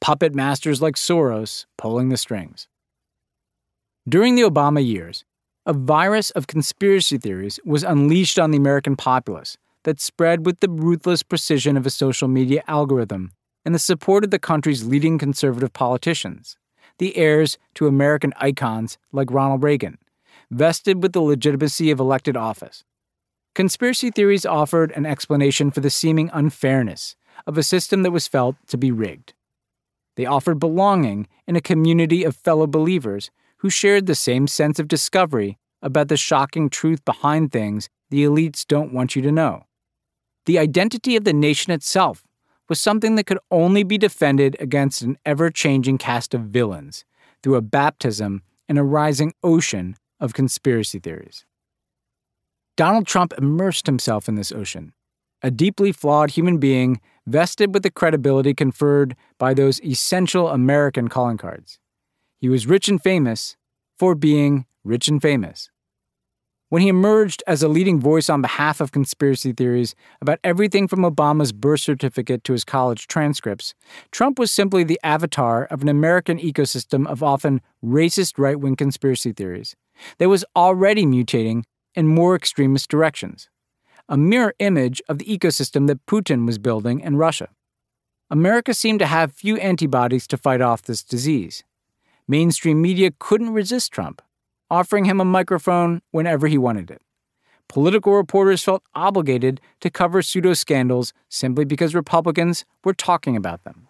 puppet masters like Soros pulling the strings. During the Obama years, a virus of conspiracy theories was unleashed on the American populace that spread with the ruthless precision of a social media algorithm and the support of the country's leading conservative politicians, the heirs to American icons like Ronald Reagan, vested with the legitimacy of elected office. Conspiracy theories offered an explanation for the seeming unfairness of a system that was felt to be rigged. They offered belonging in a community of fellow believers who shared the same sense of discovery about the shocking truth behind things the elites don't want you to know. The identity of the nation itself was something that could only be defended against an ever-changing cast of villains through a baptism in a rising ocean of conspiracy theories. Donald Trump immersed himself in this ocean, a deeply flawed human being vested with the credibility conferred by those essential American calling cards. He was rich and famous for being rich and famous. When he emerged as a leading voice on behalf of conspiracy theories about everything from Obama's birth certificate to his college transcripts, Trump was simply the avatar of an American ecosystem of often racist right-wing conspiracy theories that was already mutating in more extremist directions, a mirror image of the ecosystem that Putin was building in Russia. America seemed to have few antibodies to fight off this disease. Mainstream media couldn't resist Trump, offering him a microphone whenever he wanted it. Political reporters felt obligated to cover pseudo-scandals simply because Republicans were talking about them.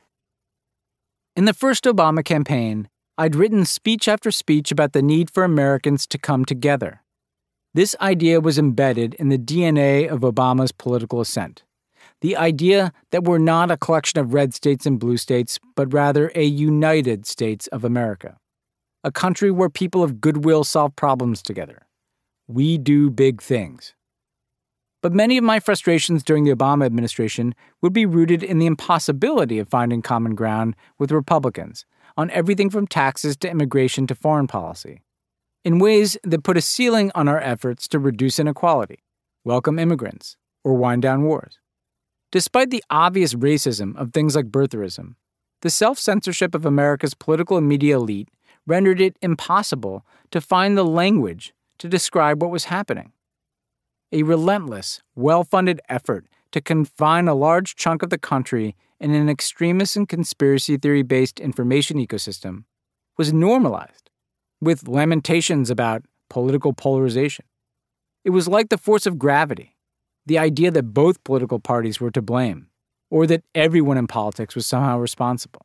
In the first Obama campaign, I'd written speech after speech about the need for Americans to come together. This idea was embedded in the DNA of Obama's political ascent. The idea that we're not a collection of red states and blue states, but rather a united states of America. A country where people of goodwill solve problems together. We do big things. But many of my frustrations during the Obama administration would be rooted in the impossibility of finding common ground with Republicans on everything from taxes to immigration to foreign policy, in ways that put a ceiling on our efforts to reduce inequality, welcome immigrants, or wind down wars. Despite the obvious racism of things like birtherism, the self-censorship of America's political and media elite rendered it impossible to find the language to describe what was happening. A relentless, well-funded effort to confine a large chunk of the country in an extremist and conspiracy theory-based information ecosystem was normalized, with lamentations about political polarization. It was like the force of gravity, the idea that both political parties were to blame, or that everyone in politics was somehow responsible.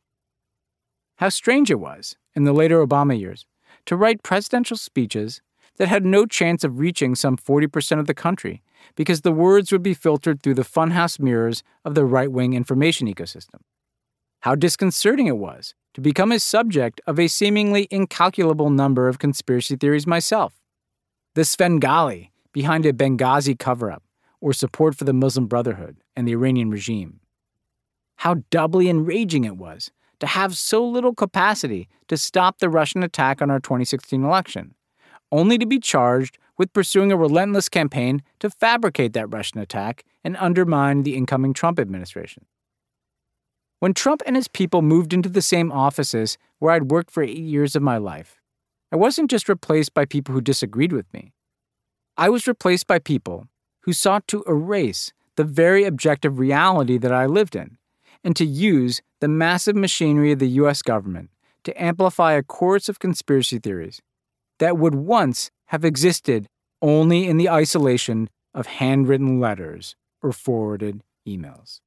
How strange it was, in the later Obama years, to write presidential speeches that had no chance of reaching some 40% of the country because the words would be filtered through the funhouse mirrors of the right-wing information ecosystem. How disconcerting it was to become a subject of a seemingly incalculable number of conspiracy theories myself. The Svengali behind a Benghazi cover-up, or support for the Muslim Brotherhood and the Iranian regime. How doubly enraging it was to have so little capacity to stop the Russian attack on our 2016 election, only to be charged with pursuing a relentless campaign to fabricate that Russian attack and undermine the incoming Trump administration. When Trump and his people moved into the same offices where I'd worked for 8 years of my life, I wasn't just replaced by people who disagreed with me. I was replaced by people who sought to erase the very objective reality that I lived in, and to use the massive machinery of the U.S. government to amplify a chorus of conspiracy theories that would once have existed only in the isolation of handwritten letters or forwarded emails.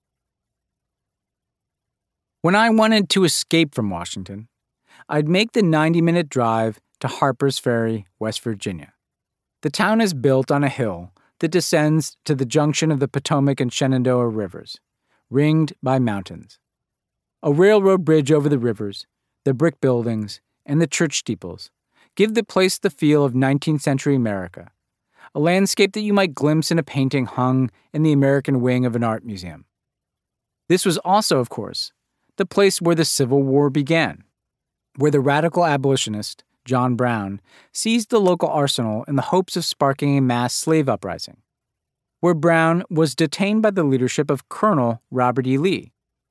When I wanted to escape from Washington, I'd make the 90-minute drive to Harper's Ferry, West Virginia. The town is built on a hill that descends to the junction of the Potomac and Shenandoah rivers, ringed by mountains. A railroad bridge over the rivers, the brick buildings, and the church steeples give the place the feel of 19th century America, a landscape that you might glimpse in a painting hung in the American wing of an art museum. This was also, of course, the place where the Civil War began, where the radical abolitionist, John Brown, seized the local arsenal in the hopes of sparking a mass slave uprising, where Brown was detained by the leadership of Colonel Robert E. Lee,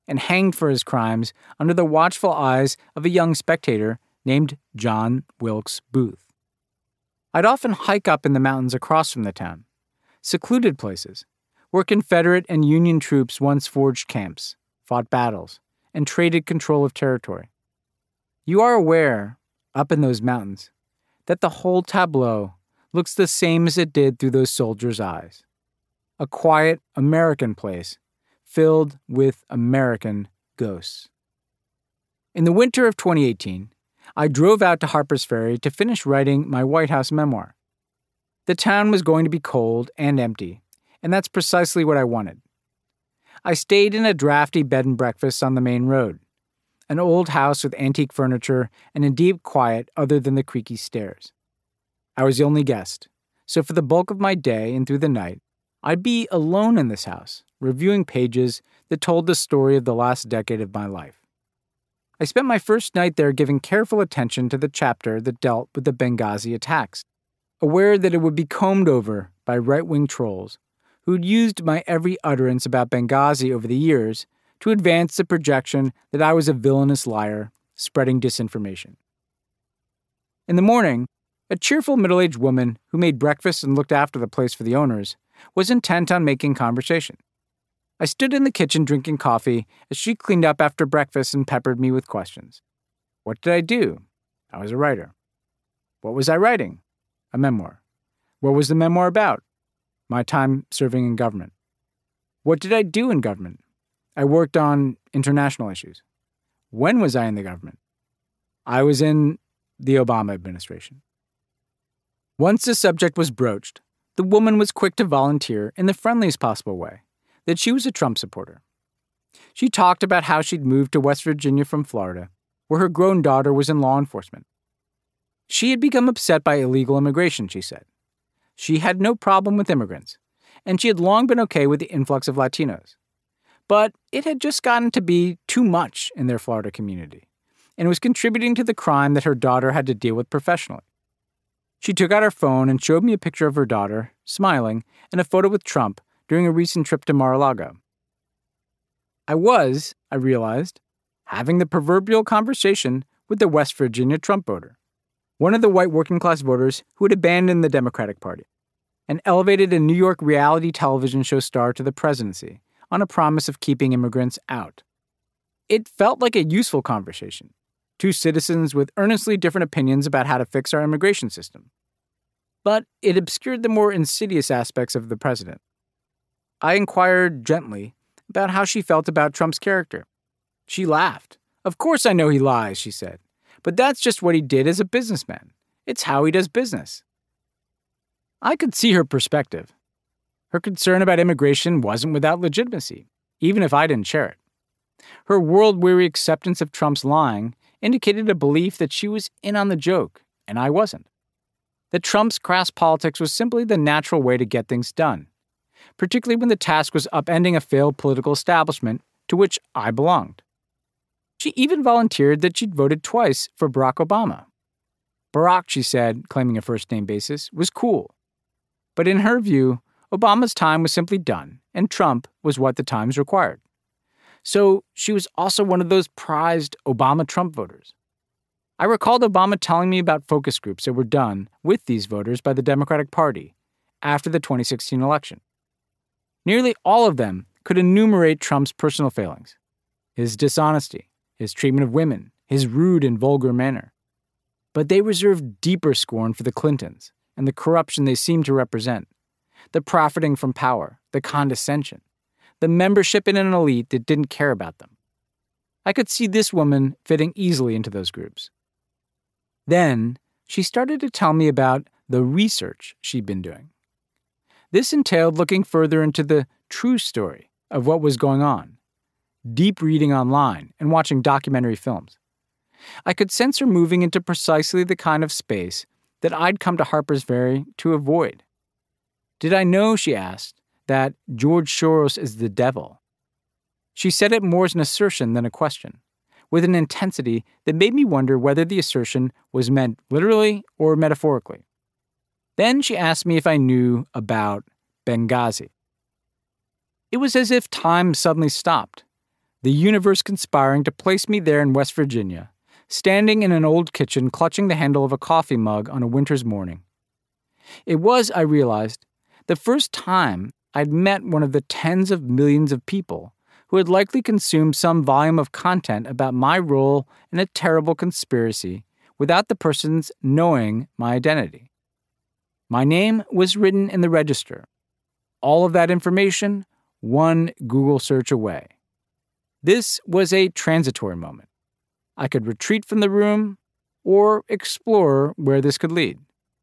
and hanged for his crimes under the watchful eyes of a young spectator named John Wilkes Booth. I'd often hike up in the mountains across from the town, secluded places, where Confederate and Union troops once forged camps, fought battles, and traded control of territory. You are aware, up in those mountains, that the whole tableau looks the same as it did through those soldiers' eyes. A quiet American place filled with American ghosts. In the winter of 2018, I drove out to Harper's Ferry to finish writing my White House memoir. The town was going to be cold and empty, and that's precisely what I wanted. I stayed in a drafty bed and breakfast on the main road, an old house with antique furniture and a deep quiet other than the creaky stairs. I was the only guest, so for the bulk of my day and through the night, I'd be alone in this house, reviewing pages that told the story of the last decade of my life. I spent my first night there giving careful attention to the chapter that dealt with the Benghazi attacks, aware that it would be combed over by right-wing trolls who'd used my every utterance about Benghazi over the years to advance the projection that I was a villainous liar spreading disinformation. In the morning, a cheerful middle-aged woman who made breakfast and looked after the place for the owners was intent on making conversation. I stood in the kitchen drinking coffee as she cleaned up after breakfast and peppered me with questions. What did I do? I was a writer. What was I writing? A memoir. What was the memoir about? My time serving in government. What did I do in government? I worked on international issues. When was I in the government? I was in the Obama administration. Once the subject was broached, the woman was quick to volunteer in the friendliest possible way that she was a Trump supporter. She talked about how she'd moved to West Virginia from Florida, where her grown daughter was in law enforcement. She had become upset by illegal immigration, she said. She had no problem with immigrants, and she had long been okay with the influx of Latinos. But it had just gotten to be too much in their Florida community, and was contributing to the crime that her daughter had to deal with professionally. She took out her phone and showed me a picture of her daughter, smiling, and a photo with Trump during a recent trip to Mar-a-Lago. I realized, having the proverbial conversation with the West Virginia Trump voter, one of the white working-class voters who had abandoned the Democratic Party and elevated a New York reality television show star to the presidency on a promise of keeping immigrants out. It felt like a useful conversation. Two citizens with earnestly different opinions about how to fix our immigration system. But it obscured the more insidious aspects of the president. I inquired gently about how she felt about Trump's character. She laughed. Of course I know he lies, she said. But that's just what he did as a businessman. It's how he does business. I could see her perspective. Her concern about immigration wasn't without legitimacy, even if I didn't share it. Her world-weary acceptance of Trump's lying indicated a belief that she was in on the joke, and I wasn't. That Trump's crass politics was simply the natural way to get things done, particularly when the task was upending a failed political establishment to which I belonged. She even volunteered that she'd voted twice for Barack Obama. Barack, she said, claiming a first-name basis, was cool. But in her view, Obama's time was simply done, and Trump was what the times required. So she was also one of those prized Obama-Trump voters. I recalled Obama telling me about focus groups that were done with these voters by the Democratic Party after the 2016 election. Nearly all of them could enumerate Trump's personal failings, his dishonesty, his treatment of women, his rude and vulgar manner. But they reserved deeper scorn for the Clintons and the corruption they seemed to represent, the profiting from power, the condescension, the membership in an elite that didn't care about them. I could see this woman fitting easily into those groups. Then, she started to tell me about the research she'd been doing. This entailed looking further into the true story of what was going on, deep reading online and watching documentary films. I could sense her moving into precisely the kind of space that I'd come to Harper's Ferry to avoid. Did I know, she asked, that George Soros is the devil? She said it more as an assertion than a question, with an intensity that made me wonder whether the assertion was meant literally or metaphorically. Then she asked me if I knew about Benghazi. It was as if time suddenly stopped. the universe conspiring to place me there in West Virginia, standing in an old kitchen clutching the handle of a coffee mug on a winter's morning. It was, I realized, the first time I'd met one of the tens of millions of people who had likely consumed some volume of content about my role in a terrible conspiracy without the person's knowing my identity. My name was written in the register. All of that information, one Google search away. This was a transitory moment. I could retreat from the room or explore where this could lead.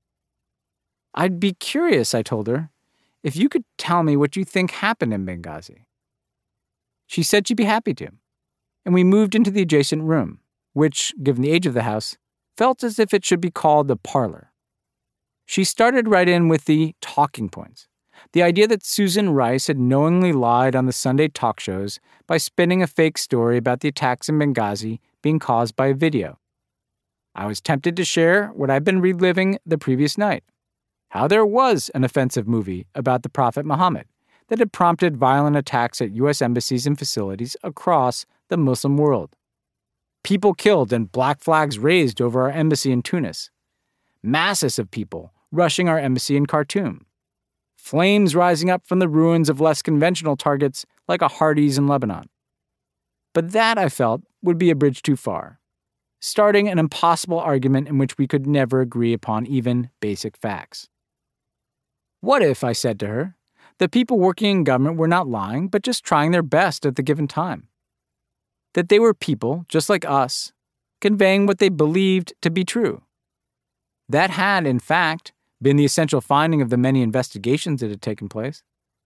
I'd be curious, I told her, if you could tell me what you think happened in Benghazi. She said she'd be happy to, and we moved into the adjacent room, which, given the age of the house, felt as if it should be called the parlor. She started right in with the talking points, the idea that Susan Rice had knowingly lied on the Sunday talk shows by spinning a fake story about the attacks in Benghazi being caused by a video. I was tempted to share what I'd been reliving the previous night, how there was an offensive movie about the Prophet Muhammad that had prompted violent attacks at U.S. embassies and facilities across the Muslim world. People killed and black flags raised over our embassy in Tunis. Masses of people rushing our embassy in Khartoum. Flames rising up from the ruins of less conventional targets like a Hardee's in Lebanon. But that, I felt, would be a bridge too far, starting an impossible argument in which we could never agree upon even basic facts. What if, I said to her, the people working in government were not lying, but just trying their best at the given time? That they were people, just like us, conveying what they believed to be true. That had, in fact, been the essential finding of the many investigations that had taken place.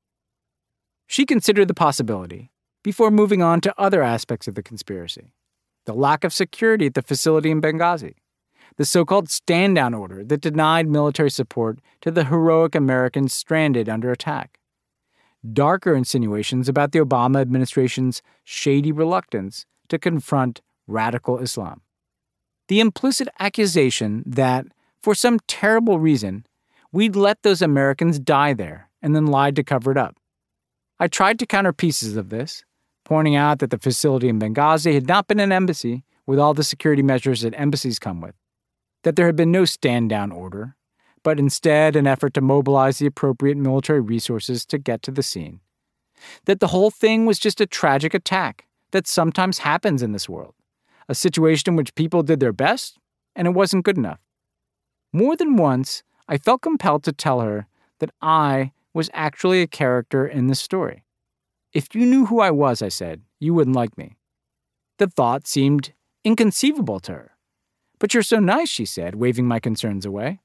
She considered the possibility before moving on to other aspects of the conspiracy. The lack of security at the facility in Benghazi, the so-called stand-down order that denied military support to the heroic Americans stranded under attack. Darker insinuations about the Obama administration's shady reluctance to confront radical Islam. The implicit accusation that, for some terrible reason, we'd let those Americans die there and then lied to cover it up. I tried to counter pieces of this, pointing out that the facility in Benghazi had not been an embassy with all the security measures that embassies come with, that there had been no stand-down order, but instead an effort to mobilize the appropriate military resources to get to the scene, that the whole thing was just a tragic attack that sometimes happens in this world, a situation in which people did their best and it wasn't good enough. More than once, I felt compelled to tell her that I was actually a character in this story. If you knew who I was, I said, you wouldn't like me. The thought seemed inconceivable to her. But you're so nice, she said, waving my concerns away.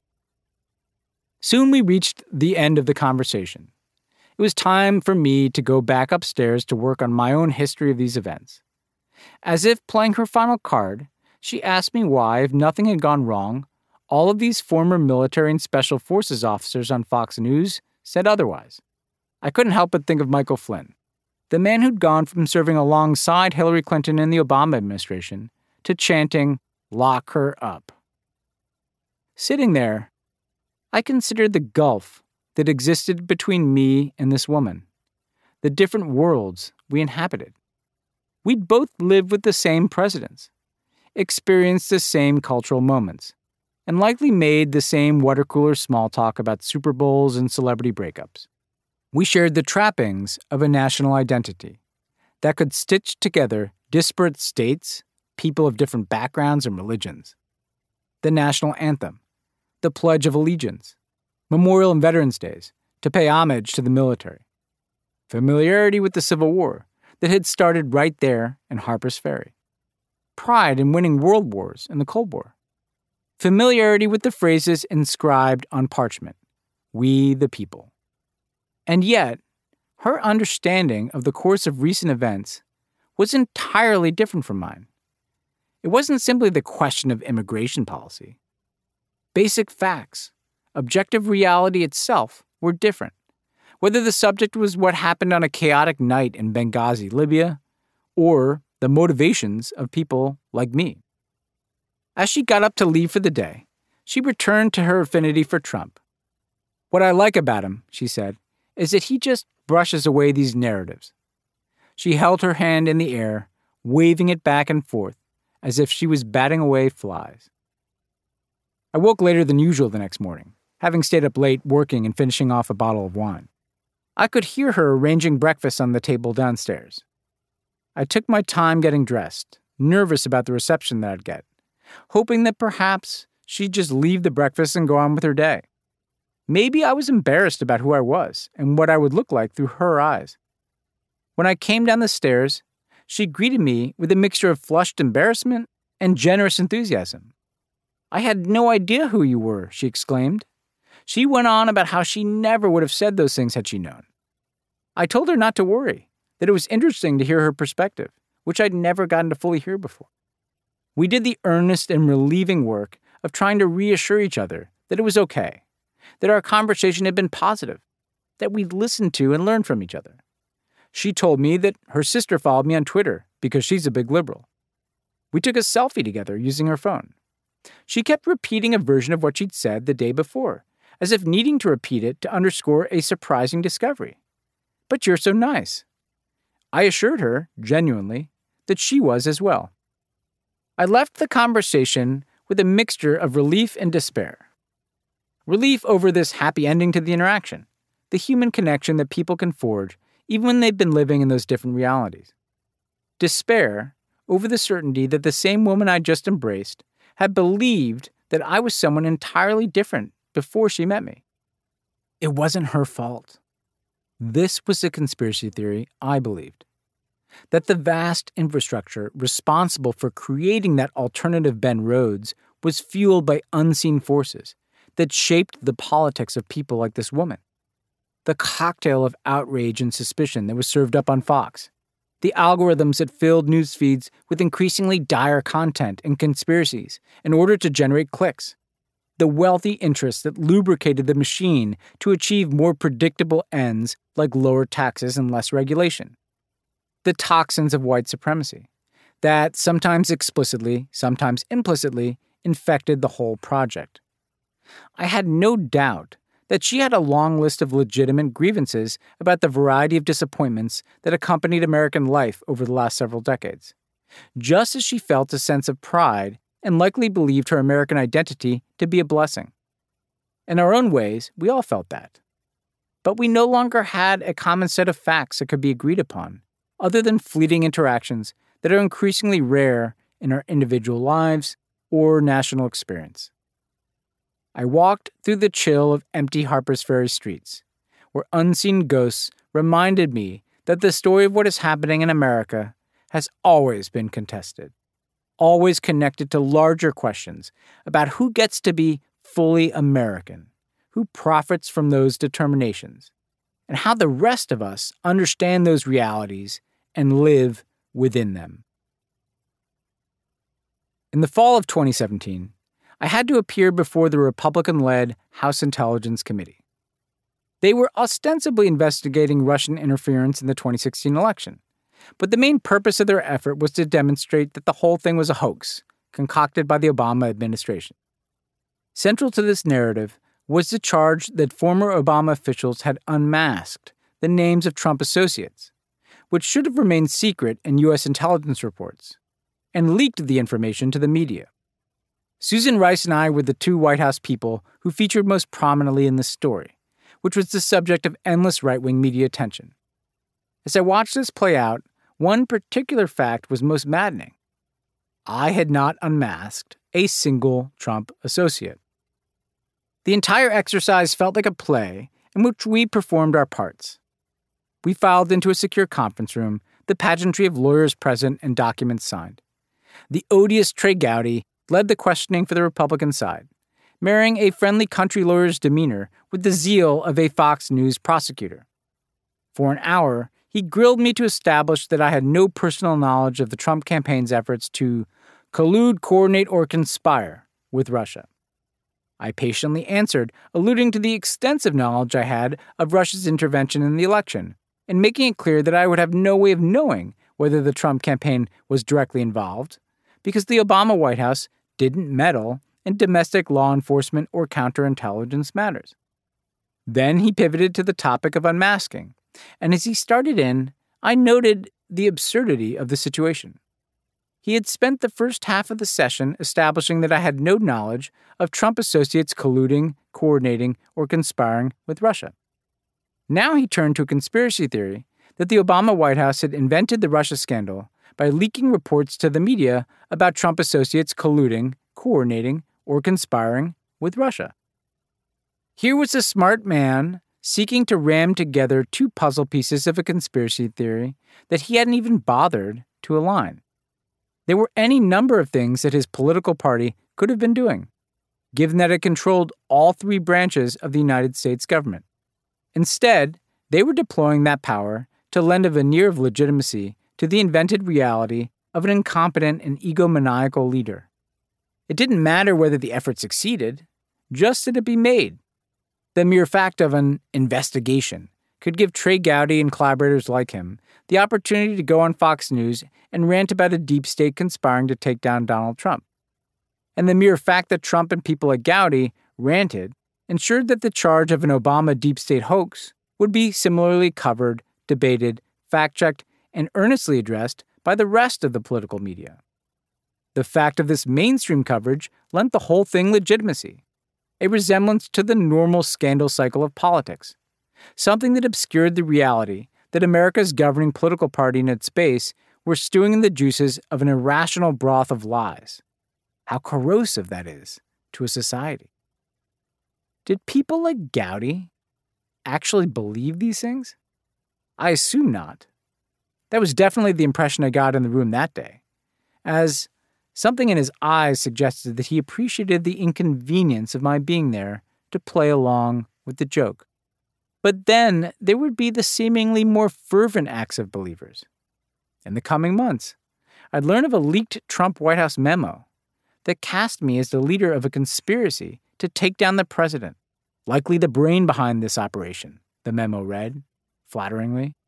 Soon we reached the end of the conversation. It was time for me to go back upstairs to work on my own history of these events. As if playing her final card, she asked me why, if nothing had gone wrong, all of these former military and special forces officers on Fox News said otherwise. I couldn't help but think of Michael Flynn, the man who'd gone from serving alongside Hillary Clinton in the Obama administration to chanting, "Lock her up." Sitting there, I considered the gulf that existed between me and this woman, the different worlds we inhabited. We'd both lived with the same presidents, experienced the same cultural moments, and likely made the same water-cooler small talk about Super Bowls and celebrity breakups. We shared the trappings of a national identity that could stitch together disparate states, people of different backgrounds and religions. The national anthem, the Pledge of Allegiance, Memorial and Veterans Days to pay homage to the military. Familiarity with the Civil War that had started right there in Harper's Ferry. Pride in winning world wars and the Cold War. Familiarity with the phrases inscribed on parchment, "We the people." And yet, her understanding of the course of recent events was entirely different from mine. It wasn't simply the question of immigration policy. Basic facts, objective reality itself, were different, whether the subject was what happened on a chaotic night in Benghazi, Libya, or the motivations of people like me. As she got up to leave for the day, she returned to her affinity for Trump. "What I like about him," she said, "is that he just brushes away these narratives." She held her hand in the air, waving it back and forth, as if she was batting away flies. I woke later than usual the next morning, having stayed up late working and finishing off a bottle of wine. I could hear her arranging breakfast on the table downstairs. I took my time getting dressed, nervous about the reception that I'd get, hoping that perhaps she'd just leave the breakfast and go on with her day. Maybe I was embarrassed about who I was and what I would look like through her eyes. When I came down the stairs, she greeted me with a mixture of flushed embarrassment and generous enthusiasm. "I had no idea who you were," she exclaimed. She went on about how she never would have said those things had she known. I told her not to worry, that it was interesting to hear her perspective, which I'd never gotten to fully hear before. We did the earnest and relieving work of trying to reassure each other that it was okay, that our conversation had been positive, that we'd listened to and learned from each other. She told me that her sister followed me on Twitter because she's a big liberal. We took a selfie together using her phone. She kept repeating a version of what she'd said the day before, as if needing to repeat it to underscore a surprising discovery. "But you're so nice." I assured her, genuinely, that she was as well. I left the conversation with a mixture of relief and despair. Relief over this happy ending to the interaction, the human connection that people can forge even when they've been living in those different realities. Despair over the certainty that the same woman I just embraced had believed that I was someone entirely different before she met me. It wasn't her fault. This was the conspiracy theory I believed. That the vast infrastructure responsible for creating that alternative Ben Rhodes was fueled by unseen forces that shaped the politics of people like this woman. The cocktail of outrage and suspicion that was served up on Fox. The algorithms that filled news feeds with increasingly dire content and conspiracies in order to generate clicks. The wealthy interests that lubricated the machine to achieve more predictable ends like lower taxes and less regulation. The toxins of white supremacy that sometimes explicitly, sometimes implicitly, infected the whole project. I had no doubt that she had a long list of legitimate grievances about the variety of disappointments that accompanied American life over the last several decades, just as she felt a sense of pride and likely believed her American identity to be a blessing. In our own ways, we all felt that. But we no longer had a common set of facts that could be agreed upon, other than fleeting interactions that are increasingly rare in our individual lives or national experience. I walked through the chill of empty Harper's Ferry streets, where unseen ghosts reminded me that the story of what is happening in America has always been contested, always connected to larger questions about who gets to be fully American, who profits from those determinations, and how the rest of us understand those realities and live within them. In the fall of 2017, I had to appear before the Republican-led House Intelligence Committee. They were ostensibly investigating Russian interference in the 2016 election, but the main purpose of their effort was to demonstrate that the whole thing was a hoax, concocted by the Obama administration. Central to this narrative was the charge that former Obama officials had unmasked the names of Trump associates, which should have remained secret in U.S. intelligence reports, and leaked the information to the media. Susan Rice and I were the two White House people who featured most prominently in this story, which was the subject of endless right-wing media attention. As I watched this play out, one particular fact was most maddening. I had not unmasked a single Trump associate. The entire exercise felt like a play in which we performed our parts. We filed into a secure conference room, the pageantry of lawyers present and documents signed. The odious Trey Gowdy led the questioning for the Republican side, marrying a friendly country lawyer's demeanor with the zeal of a Fox News prosecutor. For an hour, he grilled me to establish that I had no personal knowledge of the Trump campaign's efforts to collude, coordinate, or conspire with Russia. I patiently answered, alluding to the extensive knowledge I had of Russia's intervention in the election, and making it clear that I would have no way of knowing whether the Trump campaign was directly involved, because the Obama White House didn't meddle in domestic law enforcement or counterintelligence matters. Then he pivoted to the topic of unmasking, and as he started in, I noted the absurdity of the situation. He had spent the first half of the session establishing that I had no knowledge of Trump associates colluding, coordinating, or conspiring with Russia. Now he turned to a conspiracy theory that the Obama White House had invented the Russia scandal by leaking reports to the media about Trump associates colluding, coordinating, or conspiring with Russia. Here was a smart man seeking to ram together two puzzle pieces of a conspiracy theory that he hadn't even bothered to align. There were any number of things that his political party could have been doing, given that it controlled all three branches of the United States government. Instead, they were deploying that power to lend a veneer of legitimacy to the invented reality of an incompetent and egomaniacal leader. It didn't matter whether the effort succeeded, just that it be made. The mere fact of an investigation could give Trey Gowdy and collaborators like him the opportunity to go on Fox News and rant about a deep state conspiring to take down Donald Trump. And the mere fact that Trump and people like Gowdy ranted ensured that the charge of an Obama deep state hoax would be similarly covered, debated, fact-checked, and earnestly addressed by the rest of the political media. The fact of this mainstream coverage lent the whole thing legitimacy, a resemblance to the normal scandal cycle of politics, something that obscured the reality that America's governing political party and its base were stewing in the juices of an irrational broth of lies. How corrosive that is to a society. Did people like Gowdy actually believe these things? I assume not. That was definitely the impression I got in the room that day, as something in his eyes suggested that he appreciated the inconvenience of my being there to play along with the joke. But then there would be the seemingly more fervent acts of believers. In the coming months, I'd learn of a leaked Trump White House memo that cast me as the leader of a conspiracy to take down the president, likely the brain behind this operation, the memo read, flatteringly.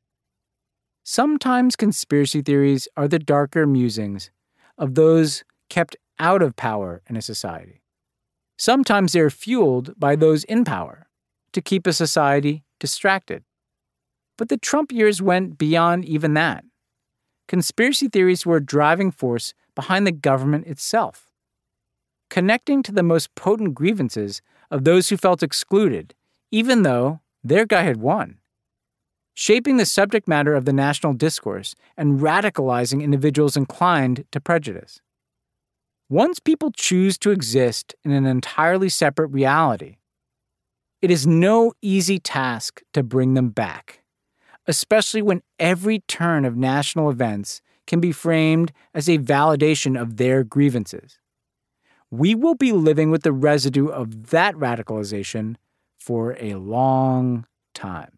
Sometimes conspiracy theories are the darker musings of those kept out of power in a society. Sometimes they are fueled by those in power to keep a society distracted. But the Trump years went beyond even that. Conspiracy theories were a driving force behind the government itself, connecting to the most potent grievances of those who felt excluded, even though their guy had won, shaping the subject matter of the national discourse and radicalizing individuals inclined to prejudice. Once people choose to exist in an entirely separate reality, it is no easy task to bring them back, especially when every turn of national events can be framed as a validation of their grievances. We will be living with the residue of that radicalization for a long time.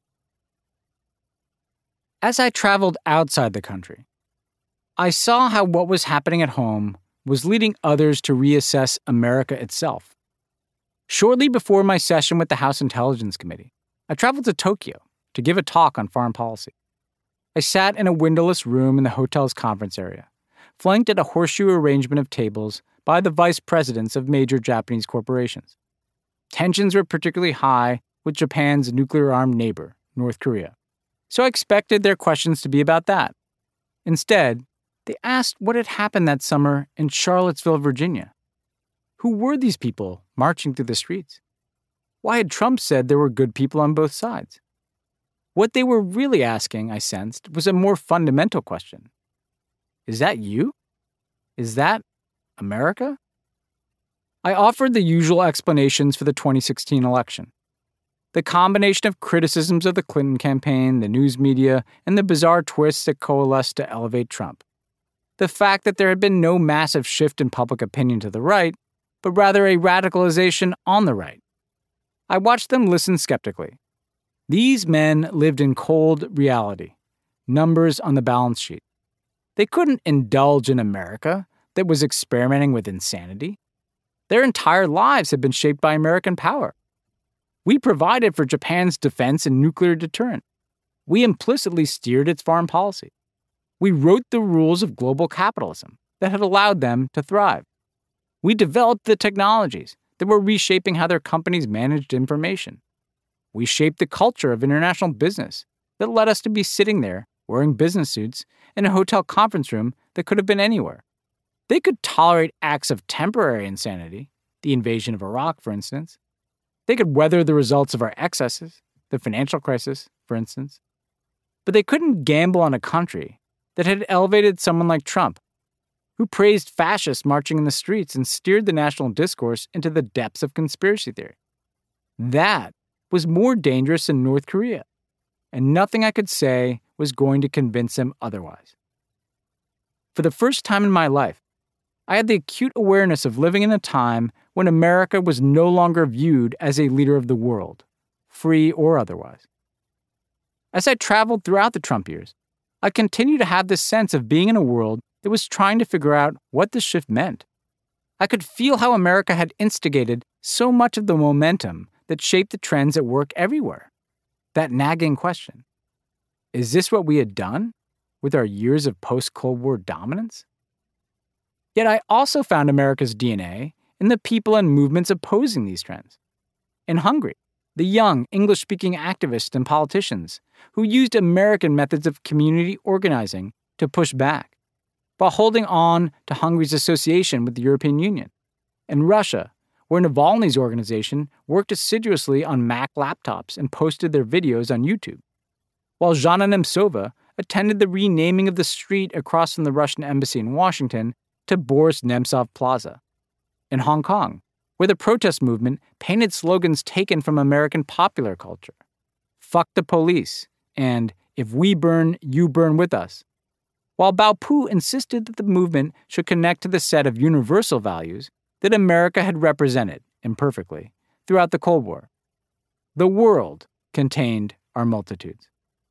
As I traveled outside the country, I saw how what was happening at home was leading others to reassess America itself. Shortly before my session with the House Intelligence Committee, I traveled to Tokyo to give a talk on foreign policy. I sat in a windowless room in the hotel's conference area, flanked at a horseshoe arrangement of tables by the vice presidents of major Japanese corporations. Tensions were particularly high with Japan's nuclear-armed neighbor, North Korea, so I expected their questions to be about that. Instead, they asked what had happened that summer in Charlottesville, Virginia. Who were these people marching through the streets? Why had Trump said there were good people on both sides? What they were really asking, I sensed, was a more fundamental question. Is that you? Is that America? I offered the usual explanations for the 2016 election. The combination of criticisms of the Clinton campaign, the news media, and the bizarre twists that coalesced to elevate Trump. The fact that there had been no massive shift in public opinion to the right, but rather a radicalization on the right. I watched them listen skeptically. These men lived in cold reality, numbers on the balance sheet. They couldn't indulge in America that was experimenting with insanity. Their entire lives had been shaped by American power. We provided for Japan's defense and nuclear deterrent. We implicitly steered its foreign policy. We wrote the rules of global capitalism that had allowed them to thrive. We developed the technologies that were reshaping how their companies managed information. We shaped the culture of international business that led us to be sitting there wearing business suits, in a hotel conference room that could have been anywhere. They could tolerate acts of temporary insanity, the invasion of Iraq, for instance. They could weather the results of our excesses, the financial crisis, for instance. But they couldn't gamble on a country that had elevated someone like Trump, who praised fascists marching in the streets and steered the national discourse into the depths of conspiracy theory. That was more dangerous than North Korea, and nothing I could say was going to convince him otherwise. For the first time in my life, I had the acute awareness of living in a time when America was no longer viewed as a leader of the world, free or otherwise. As I traveled throughout the Trump years, I continued to have this sense of being in a world that was trying to figure out what this shift meant. I could feel how America had instigated so much of the momentum that shaped the trends at work everywhere. That nagging question: is this what we had done with our years of post-Cold War dominance? Yet I also found America's DNA in the people and movements opposing these trends. In Hungary, the young English-speaking activists and politicians who used American methods of community organizing to push back, while holding on to Hungary's association with the European Union. In Russia, where Navalny's organization worked assiduously on Mac laptops and posted their videos on YouTube, while Zhana Nemtsova attended the renaming of the street across from the Russian embassy in Washington to Boris Nemtsov Plaza. In Hong Kong, where the protest movement painted slogans taken from American popular culture: "Fuck the police," and "If we burn, you burn with us," while Bao Pu insisted that the movement should connect to the set of universal values that America had represented, imperfectly, throughout the Cold War. The world contained our multitudes.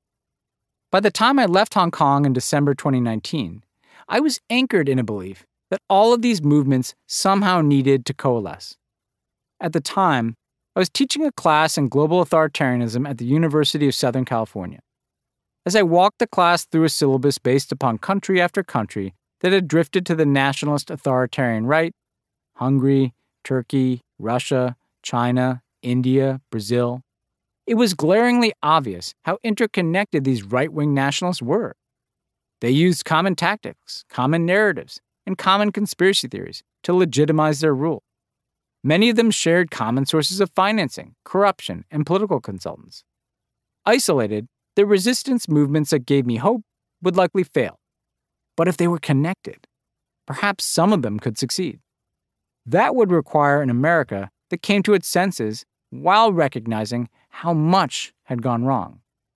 By the time I left Hong Kong in December 2019, I was anchored in a belief that all of these movements somehow needed to coalesce. At the time, I was teaching a class in global authoritarianism at the University of Southern California. As I walked the class through a syllabus based upon country after country that had drifted to the nationalist authoritarian right, Hungary, Turkey, Russia, China, India, Brazil, it was glaringly obvious how interconnected these right-wing nationalists were. They used common tactics, common narratives, and common conspiracy theories to legitimize their rule. Many of them shared common sources of financing, corruption, and political consultants. Isolated, the resistance movements that gave me hope would likely fail. But if they were connected, perhaps some of them could succeed. That would require an America that came to its senses while recognizing how much had gone wrong.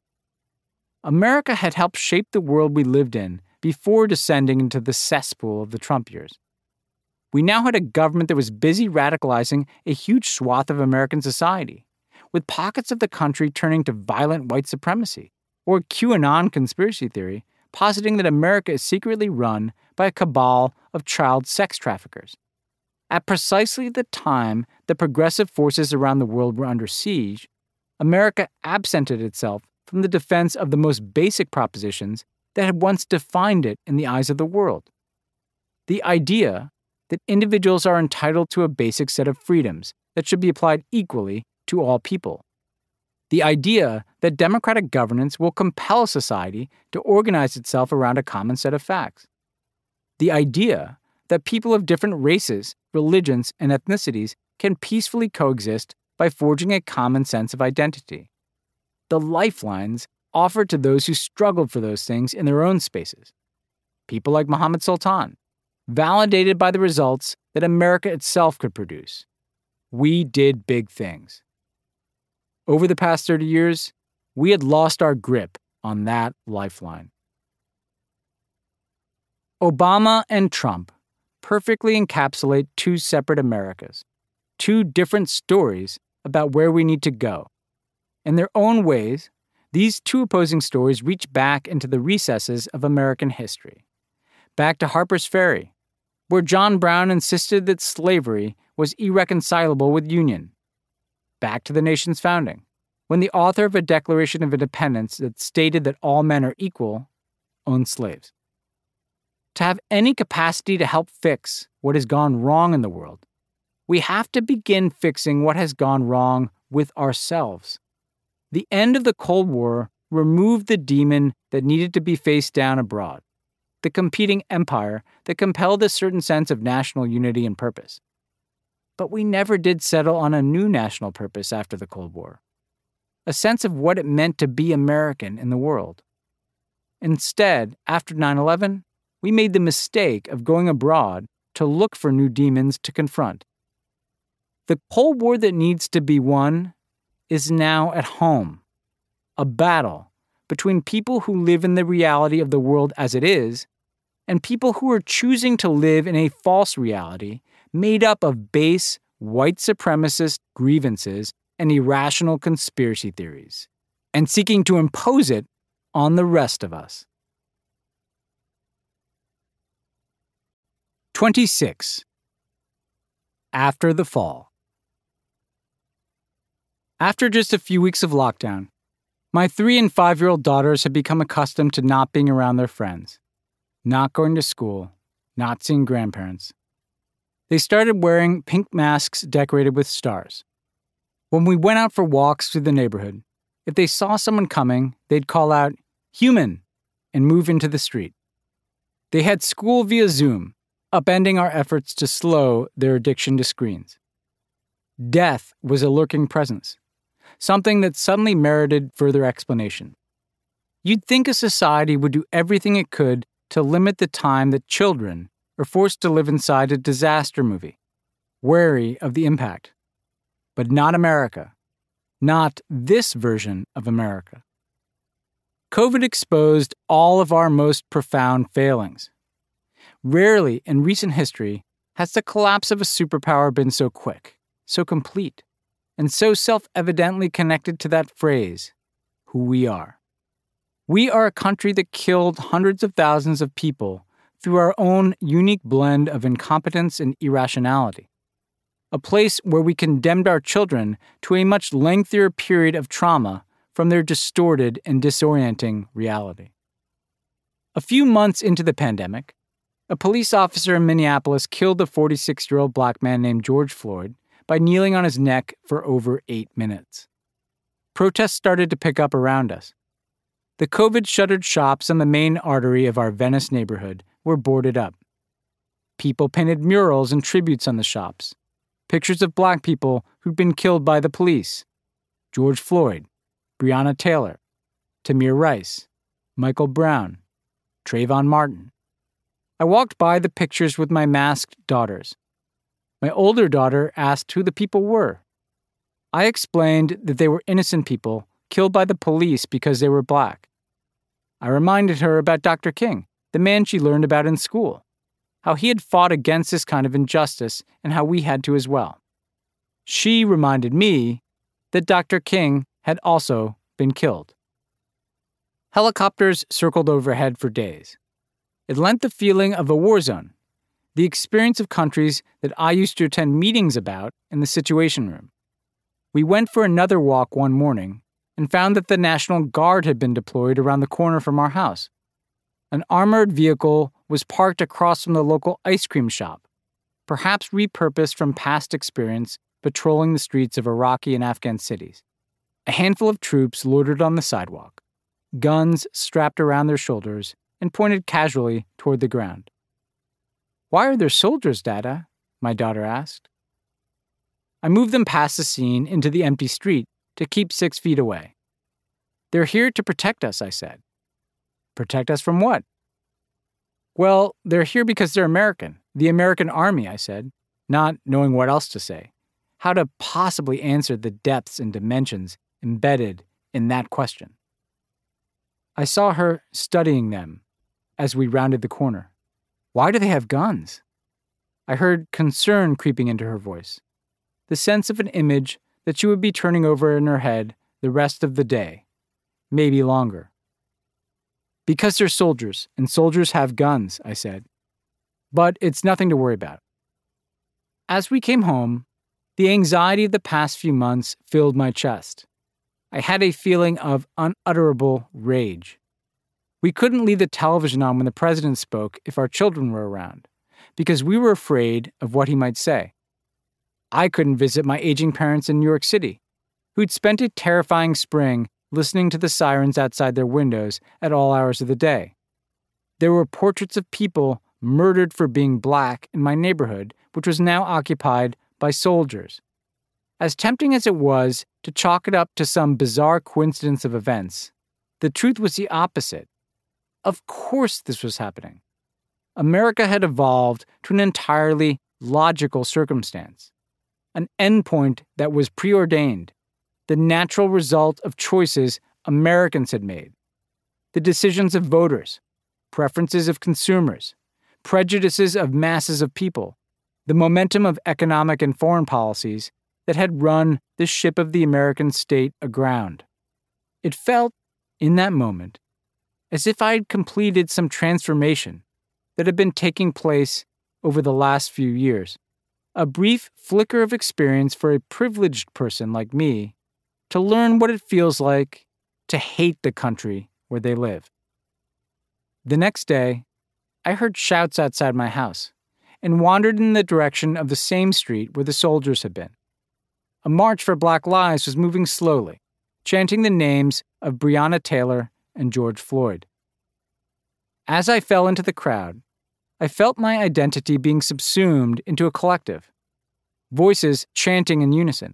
America had helped shape the world we lived in before descending into the cesspool of the Trump years. We now had a government that was busy radicalizing a huge swath of American society, with pockets of the country turning to violent white supremacy or QAnon conspiracy theory, positing that America is secretly run by a cabal of child sex traffickers. At precisely the time the progressive forces around the world were under siege, America absented itself from the defense of the most basic propositions that had once defined it in the eyes of the world. The idea that individuals are entitled to a basic set of freedoms that should be applied equally to all people. The idea that democratic governance will compel a society to organize itself around a common set of facts. The idea that people of different races, religions, and ethnicities can peacefully coexist by forging a common sense of identity. The lifelines offered to those who struggled for those things in their own spaces. People like Mohammed Sultan, validated by the results that America itself could produce. We did big things. Over the past 30 years, we had lost our grip on that lifeline. Obama and Trump perfectly encapsulate two separate Americas, two different stories about where we need to go. In their own ways, these two opposing stories reach back into the recesses of American history. Back to Harper's Ferry, where John Brown insisted that slavery was irreconcilable with union. Back to the nation's founding, when the author of a Declaration of Independence that stated that all men are equal owned slaves. To have any capacity to help fix what has gone wrong in the world, we have to begin fixing what has gone wrong with ourselves. The end of the Cold War remove the demon that needed to be faced down abroad, the competing empire that compelled a certain sense of national unity and purpose. But we never did settle on a new national purpose after the Cold War, a sense of what it meant to be American in the world. Instead, after 9/11, we made the mistake of going abroad to look for new demons to confront. The Cold War that needs to be won is now at home, a battle between people who live in the reality of the world as it is and people who are choosing to live in a false reality made up of base, white supremacist grievances and irrational conspiracy theories, and seeking to impose it on the rest of us. 26. After the fall. After just a few weeks of lockdown, my 3- and 5-year-old daughters had become accustomed to not being around their friends, not going to school, not seeing grandparents. They started wearing pink masks decorated with stars. When we went out for walks through the neighborhood, if they saw someone coming, they'd call out, "Human," and move into the street. They had school via Zoom, upending our efforts to slow their addiction to screens. Death was a lurking presence, something that suddenly merited further explanation. You'd think a society would do everything it could to limit the time that children are forced to live inside a disaster movie, wary of the impact. But not America. Not this version of America. COVID exposed all of our most profound failings. Rarely in recent history has the collapse of a superpower been so quick, so complete, and so self-evidently connected to that phrase, who we are. We are a country that killed hundreds of thousands of people through our own unique blend of incompetence and irrationality. A place where we condemned our children to a much lengthier period of trauma from their distorted and disorienting reality. A few months into the pandemic, a police officer in Minneapolis killed a 46-year-old black man named George Floyd by kneeling on his neck for over 8 minutes. Protests started to pick up around us. The COVID-shuttered shops on the main artery of our Venice neighborhood were boarded up. People painted murals and tributes on the shops, pictures of black people who'd been killed by the police: George Floyd, Breonna Taylor, Tamir Rice, Michael Brown, Trayvon Martin. I walked by the pictures with my masked daughters. My older daughter asked who the people were. I explained that they were innocent people killed by the police because they were black. I reminded her about Dr. King, the man she learned about in school, how he had fought against this kind of injustice and how we had to as well. She reminded me that Dr. King had also been killed. Helicopters circled overhead for days. It lent the feeling of a war zone, the experience of countries that I used to attend meetings about in the Situation Room. We went for another walk one morning and found that the National Guard had been deployed around the corner from our house. An armored vehicle was parked across from the local ice cream shop, perhaps repurposed from past experience patrolling the streets of Iraqi and Afghan cities. A handful of troops loitered on the sidewalk, guns strapped around their shoulders and pointed casually toward the ground. "Why are there soldiers, Dada?" my daughter asked. I moved them past the scene into the empty street to keep 6 feet away. "They're here to protect us," I said. "Protect us from what?" "Well, they're here because they're American. The American Army," I said, not knowing what else to say. How to possibly answer the depths and dimensions embedded in that question. I saw her studying them as we rounded the corner. "Why do they have guns?" I heard concern creeping into her voice, the sense of an image that she would be turning over in her head the rest of the day, maybe longer. "Because they're soldiers, and soldiers have guns," I said. "But it's nothing to worry about." As we came home, the anxiety of the past few months filled my chest. I had a feeling of unutterable rage. We couldn't leave the television on when the president spoke if our children were around, because we were afraid of what he might say. I couldn't visit my aging parents in New York City, who'd spent a terrifying spring listening to the sirens outside their windows at all hours of the day. There were portraits of people murdered for being black in my neighborhood, which was now occupied by soldiers. As tempting as it was to chalk it up to some bizarre coincidence of events, the truth was the opposite. Of course this was happening. America had evolved to an entirely logical circumstance, an endpoint that was preordained, the natural result of choices Americans had made, the decisions of voters, preferences of consumers, prejudices of masses of people, the momentum of economic and foreign policies that had run the ship of the American state aground. It felt, in that moment, as if I had completed some transformation that had been taking place over the last few years, a brief flicker of experience for a privileged person like me to learn what it feels like to hate the country where they live. The next day, I heard shouts outside my house and wandered in the direction of the same street where the soldiers had been. A march for Black Lives was moving slowly, chanting the names of Breonna Taylor and George Floyd. As I fell into the crowd, I felt my identity being subsumed into a collective, voices chanting in unison.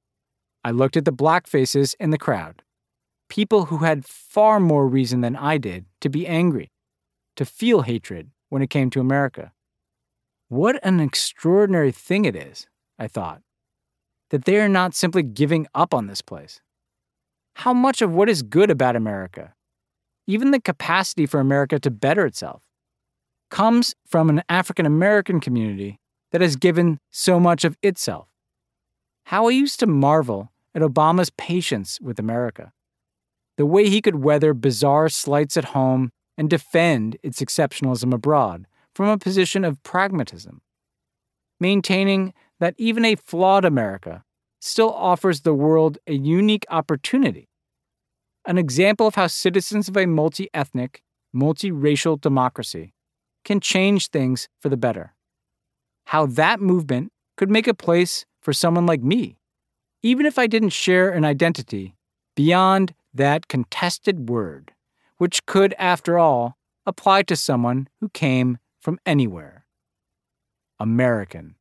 I looked at the black faces in the crowd, people who had far more reason than I did to be angry, to feel hatred when it came to America. What an extraordinary thing it is, I thought, that they are not simply giving up on this place. How much of what is good about America, even the capacity for America to better itself, comes from an African American community that has given so much of itself. How I used to marvel at Obama's patience with America, the way he could weather bizarre slights at home and defend its exceptionalism abroad from a position of pragmatism, maintaining that even a flawed America still offers the world a unique opportunity, an example of how citizens of a multi-ethnic, multi-racial democracy can change things for the better. How that movement could make a place for someone like me, even if I didn't share an identity beyond that contested word, which could, after all, apply to someone who came from anywhere. American.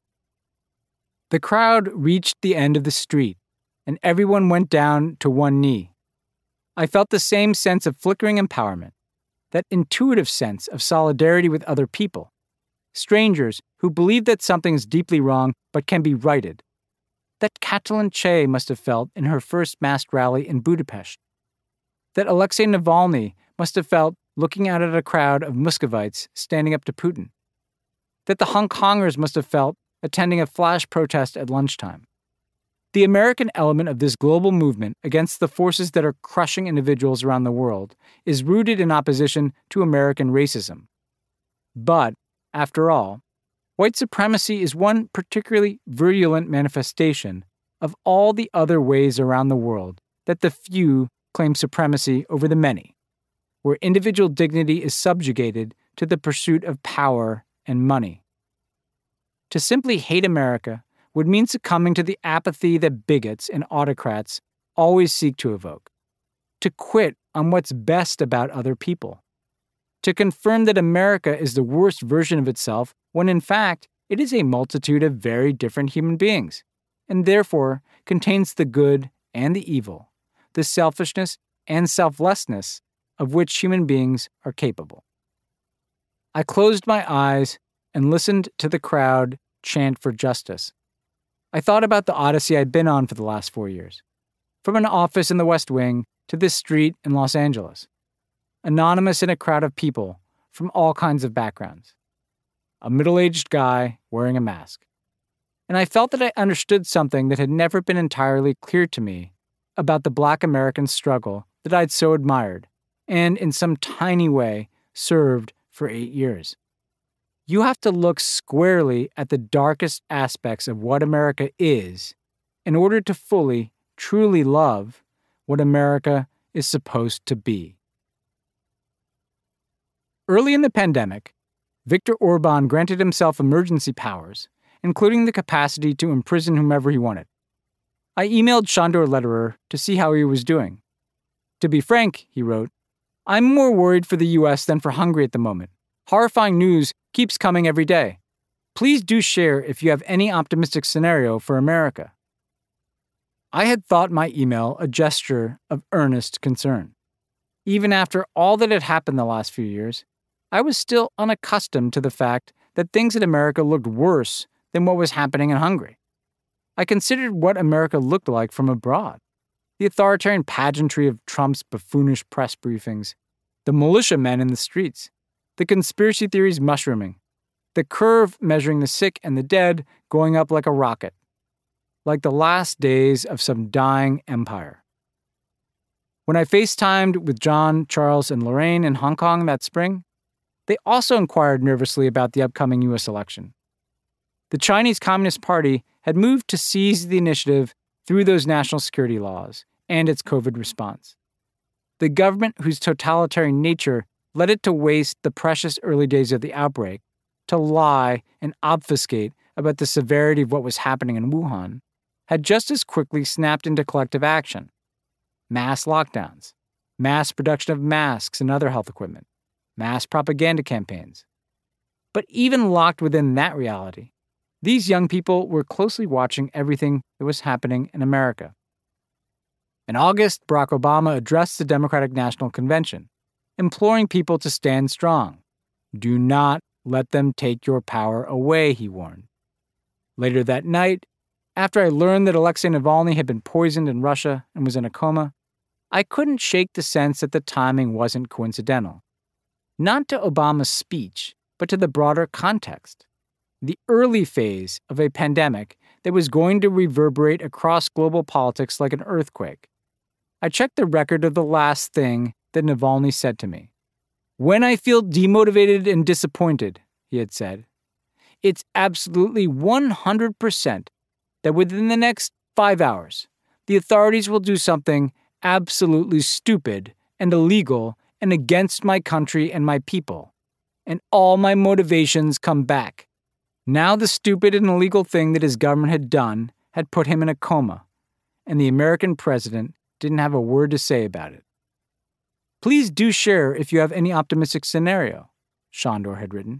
The crowd reached the end of the street, and everyone went down to one knee. I felt the same sense of flickering empowerment, that intuitive sense of solidarity with other people, strangers who believe that something is deeply wrong but can be righted, that Katalin Che must have felt in her first masked rally in Budapest, that Alexei Navalny must have felt looking out at a crowd of Muscovites standing up to Putin, that the Hong Kongers must have felt attending a flash protest at lunchtime. The American element of this global movement against the forces that are crushing individuals around the world is rooted in opposition to American racism. But, after all, white supremacy is one particularly virulent manifestation of all the other ways around the world that the few claim supremacy over the many, where individual dignity is subjugated to the pursuit of power and money. To simply hate America would mean succumbing to the apathy that bigots and autocrats always seek to evoke, to quit on what's best about other people, to confirm that America is the worst version of itself when in fact it is a multitude of very different human beings, and therefore contains the good and the evil, the selfishness and selflessness of which human beings are capable. I closed my eyes and listened to the crowd chant for justice. I thought about the odyssey I'd been on for the last 4 years, from an office in the West Wing to this street in Los Angeles, anonymous in a crowd of people from all kinds of backgrounds, a middle-aged guy wearing a mask. And I felt that I understood something that had never been entirely clear to me about the Black American struggle that I'd so admired and, in some tiny way, served for 8 years. You have to look squarely at the darkest aspects of what America is in order to fully, truly love what America is supposed to be. Early in the pandemic, Viktor Orban granted himself emergency powers, including the capacity to imprison whomever he wanted. I emailed Sándor Lederer to see how he was doing. To be frank, he wrote, I'm more worried for the U.S. than for Hungary at the moment. Horrifying news keeps coming every day. Please do share if you have any optimistic scenario for America. I had thought my email a gesture of earnest concern. Even after all that had happened the last few years, I was still unaccustomed to the fact that things in America looked worse than what was happening in Hungary. I considered what America looked like from abroad. The authoritarian pageantry of Trump's buffoonish press briefings, the militiamen in the streets, the conspiracy theories mushrooming, the curve measuring the sick and the dead going up like a rocket, like the last days of some dying empire. When I FaceTimed with John, Charles, and Lorraine in Hong Kong that spring, they also inquired nervously about the upcoming U.S. election. The Chinese Communist Party had moved to seize the initiative through those national security laws and its COVID response. The government whose totalitarian nature led it to waste the precious early days of the outbreak to lie and obfuscate about the severity of what was happening in Wuhan had just as quickly snapped into collective action. Mass lockdowns, mass production of masks and other health equipment, mass propaganda campaigns. But even locked within that reality, these young people were closely watching everything that was happening in America. In August, Barack Obama addressed the Democratic National Convention, imploring people to stand strong. Do not let them take your power away, he warned. Later that night, after I learned that Alexei Navalny had been poisoned in Russia and was in a coma, I couldn't shake the sense that the timing wasn't coincidental. Not to Obama's speech, but to the broader context. The early phase of a pandemic that was going to reverberate across global politics like an earthquake. I checked the record of the last thing that Navalny said to me. When I feel demotivated and disappointed, he had said, it's absolutely 100% that within the next 5 hours, the authorities will do something absolutely stupid and illegal and against my country and my people, and all my motivations come back. Now the stupid and illegal thing that his government had done had put him in a coma, and the American president didn't have a word to say about it. Please do share if you have any optimistic scenario, Shandor had written.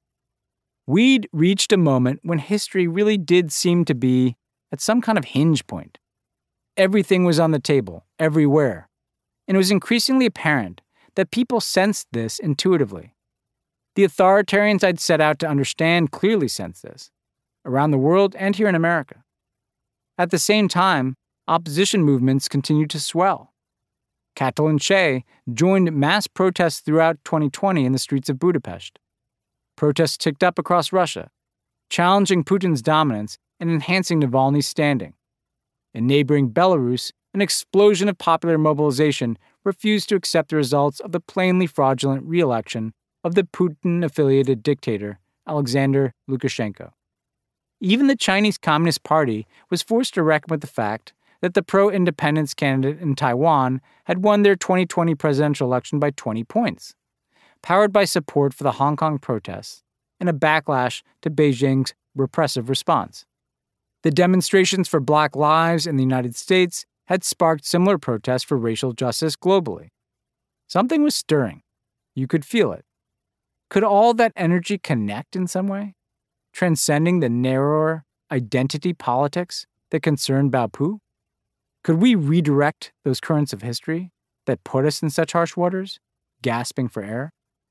We'd reached a moment when history really did seem to be at some kind of hinge point. Everything was on the table, everywhere, and it was increasingly apparent that people sensed this intuitively. The authoritarians I'd set out to understand clearly sensed this, around the world and here in America. At the same time, opposition movements continued to swell. Catalin Che joined mass protests throughout 2020 in the streets of Budapest. Protests ticked up across Russia, challenging Putin's dominance and enhancing Navalny's standing. In neighboring Belarus, an explosion of popular mobilization refused to accept the results of the plainly fraudulent re-election of the Putin-affiliated dictator, Alexander Lukashenko. Even the Chinese Communist Party was forced to reckon with the fact that the pro-independence candidate in Taiwan had won their 2020 presidential election by 20 points, powered by support for the Hong Kong protests and a backlash to Beijing's repressive response. The demonstrations for Black lives in the United States had sparked similar protests for racial justice globally. Something was stirring. You could feel it. Could all that energy connect in some way, transcending the narrower identity politics that concerned Baopu? Could we redirect those currents of history that put us in such harsh waters, gasping for air?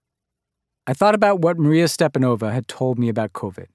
I thought about what Maria Stepanova had told me about COVID.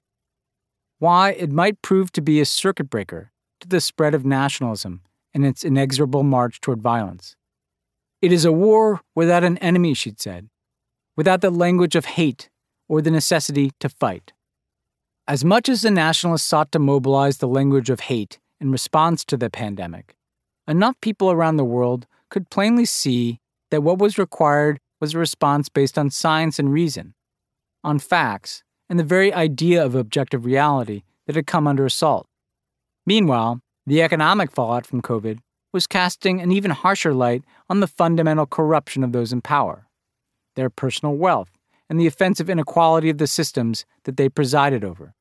Why it might prove to be a circuit breaker to the spread of nationalism and its inexorable march toward violence. It is a war without an enemy, she'd said, without the language of hate or the necessity to fight. As much as the nationalists sought to mobilize the language of hate in response to the pandemic, enough people around the world could plainly see that what was required was a response based on science and reason, on facts, and the very idea of objective reality that had come under assault. Meanwhile, the economic fallout from COVID was casting an even harsher light on the fundamental corruption of those in power, their personal wealth, and the offensive inequality of the systems that they presided over.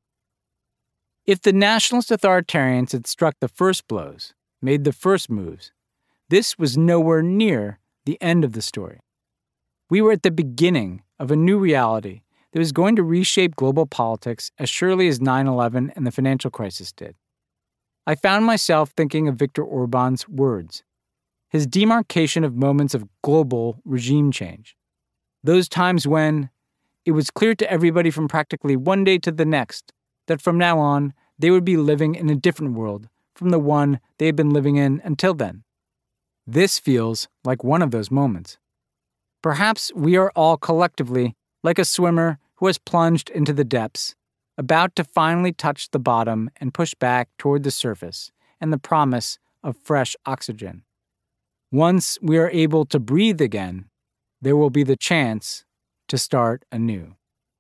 If the nationalist authoritarians had struck the first blows, made the first moves, this was nowhere near the end of the story. We were at the beginning of a new reality that was going to reshape global politics as surely as 9/11 and the financial crisis did. I found myself thinking of Viktor Orban's words, his demarcation of moments of global regime change, those times when it was clear to everybody from practically one day to the next that from now on they would be living in a different world from the one they had been living in until then. This feels like one of those moments. Perhaps we are all collectively like a swimmer who has plunged into the depths, about to finally touch the bottom and push back toward the surface and the promise of fresh oxygen. Once we are able to breathe again, there will be the chance to start anew.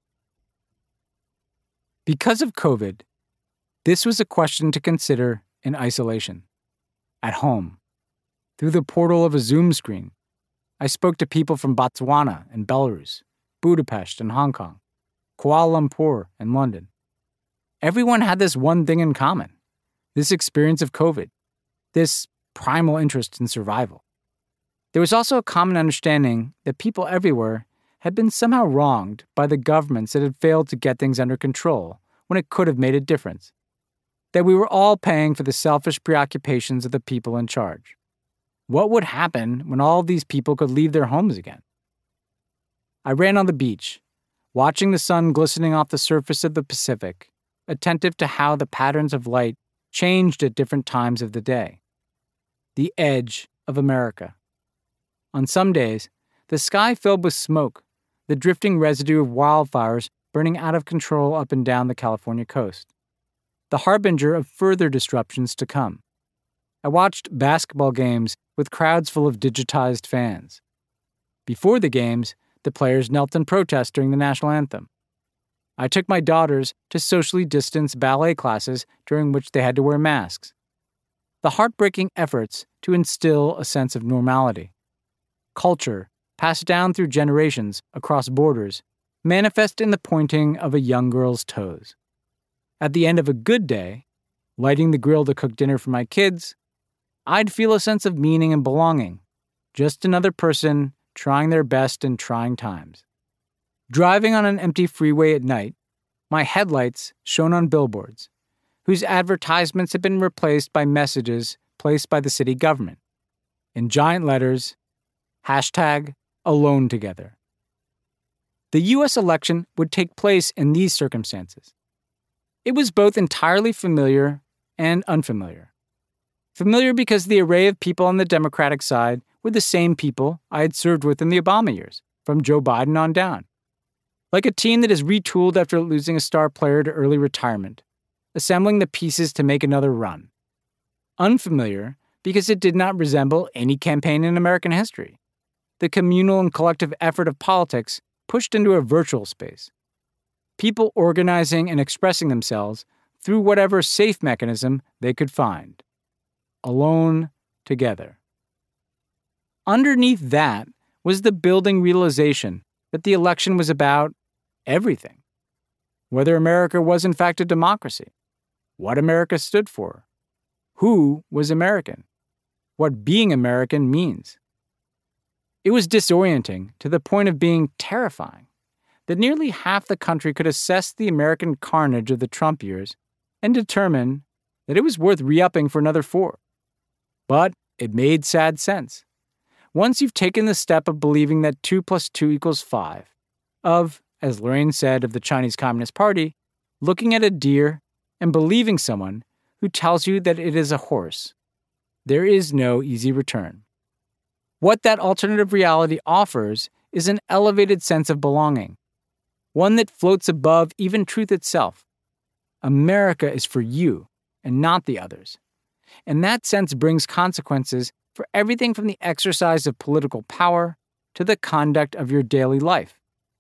Because of COVID, this was a question to consider in isolation, at home, through the portal of a Zoom screen. I spoke to people from Botswana and Belarus, Budapest and Hong Kong, Kuala Lumpur and London. Everyone had this one thing in common, this experience of COVID, this primal interest in survival. There was also a common understanding that people everywhere had been somehow wronged by the governments that had failed to get things under control when it could have made a difference, that we were all paying for the selfish preoccupations of the people in charge. What would happen when all of these people could leave their homes again? I ran on the beach, watching the sun glistening off the surface of the Pacific, attentive to how the patterns of light changed at different times of the day. The edge of America. On some days, the sky filled with smoke, the drifting residue of wildfires burning out of control up and down the California coast, the harbinger of further disruptions to come. I watched basketball games with crowds full of digitized fans. Before the games, the players knelt in protest during the national anthem. I took my daughters to socially distanced ballet classes during which they had to wear masks. The heartbreaking efforts to instill a sense of normality. Culture, passed down through generations across borders, manifest in the pointing of a young girl's toes. At the end of a good day, lighting the grill to cook dinner for my kids, I'd feel a sense of meaning and belonging, just another person trying their best in trying times. Driving on an empty freeway at night, my headlights shone on billboards, whose advertisements had been replaced by messages placed by the city government. In giant letters, #Alone Together. The U.S. election would take place in these circumstances. It was both entirely familiar and unfamiliar. Familiar because the array of people on the Democratic side were the same people I had served with in the Obama years, from Joe Biden on down. Like a team that is retooled after losing a star player to early retirement, assembling the pieces to make another run. Unfamiliar because it did not resemble any campaign in American history. The communal and collective effort of politics pushed into a virtual space. People organizing and expressing themselves through whatever safe mechanism they could find. Alone together. Underneath that was the building realization that the election was about everything. Whether America was in fact a democracy, what America stood for, who was American, what being American means. It was disorienting to the point of being terrifying that nearly half the country could assess the American carnage of the Trump years and determine that it was worth re-upping for another 4. But it made sad sense. Once you've taken the step of believing that 2 + 2 = 5, of, as Lorraine said of the Chinese Communist Party, looking at a deer and believing someone who tells you that it is a horse, there is no easy return. What that alternative reality offers is an elevated sense of belonging, one that floats above even truth itself. America is for you and not the others. And that sense brings consequences for everything from the exercise of political power to the conduct of your daily life.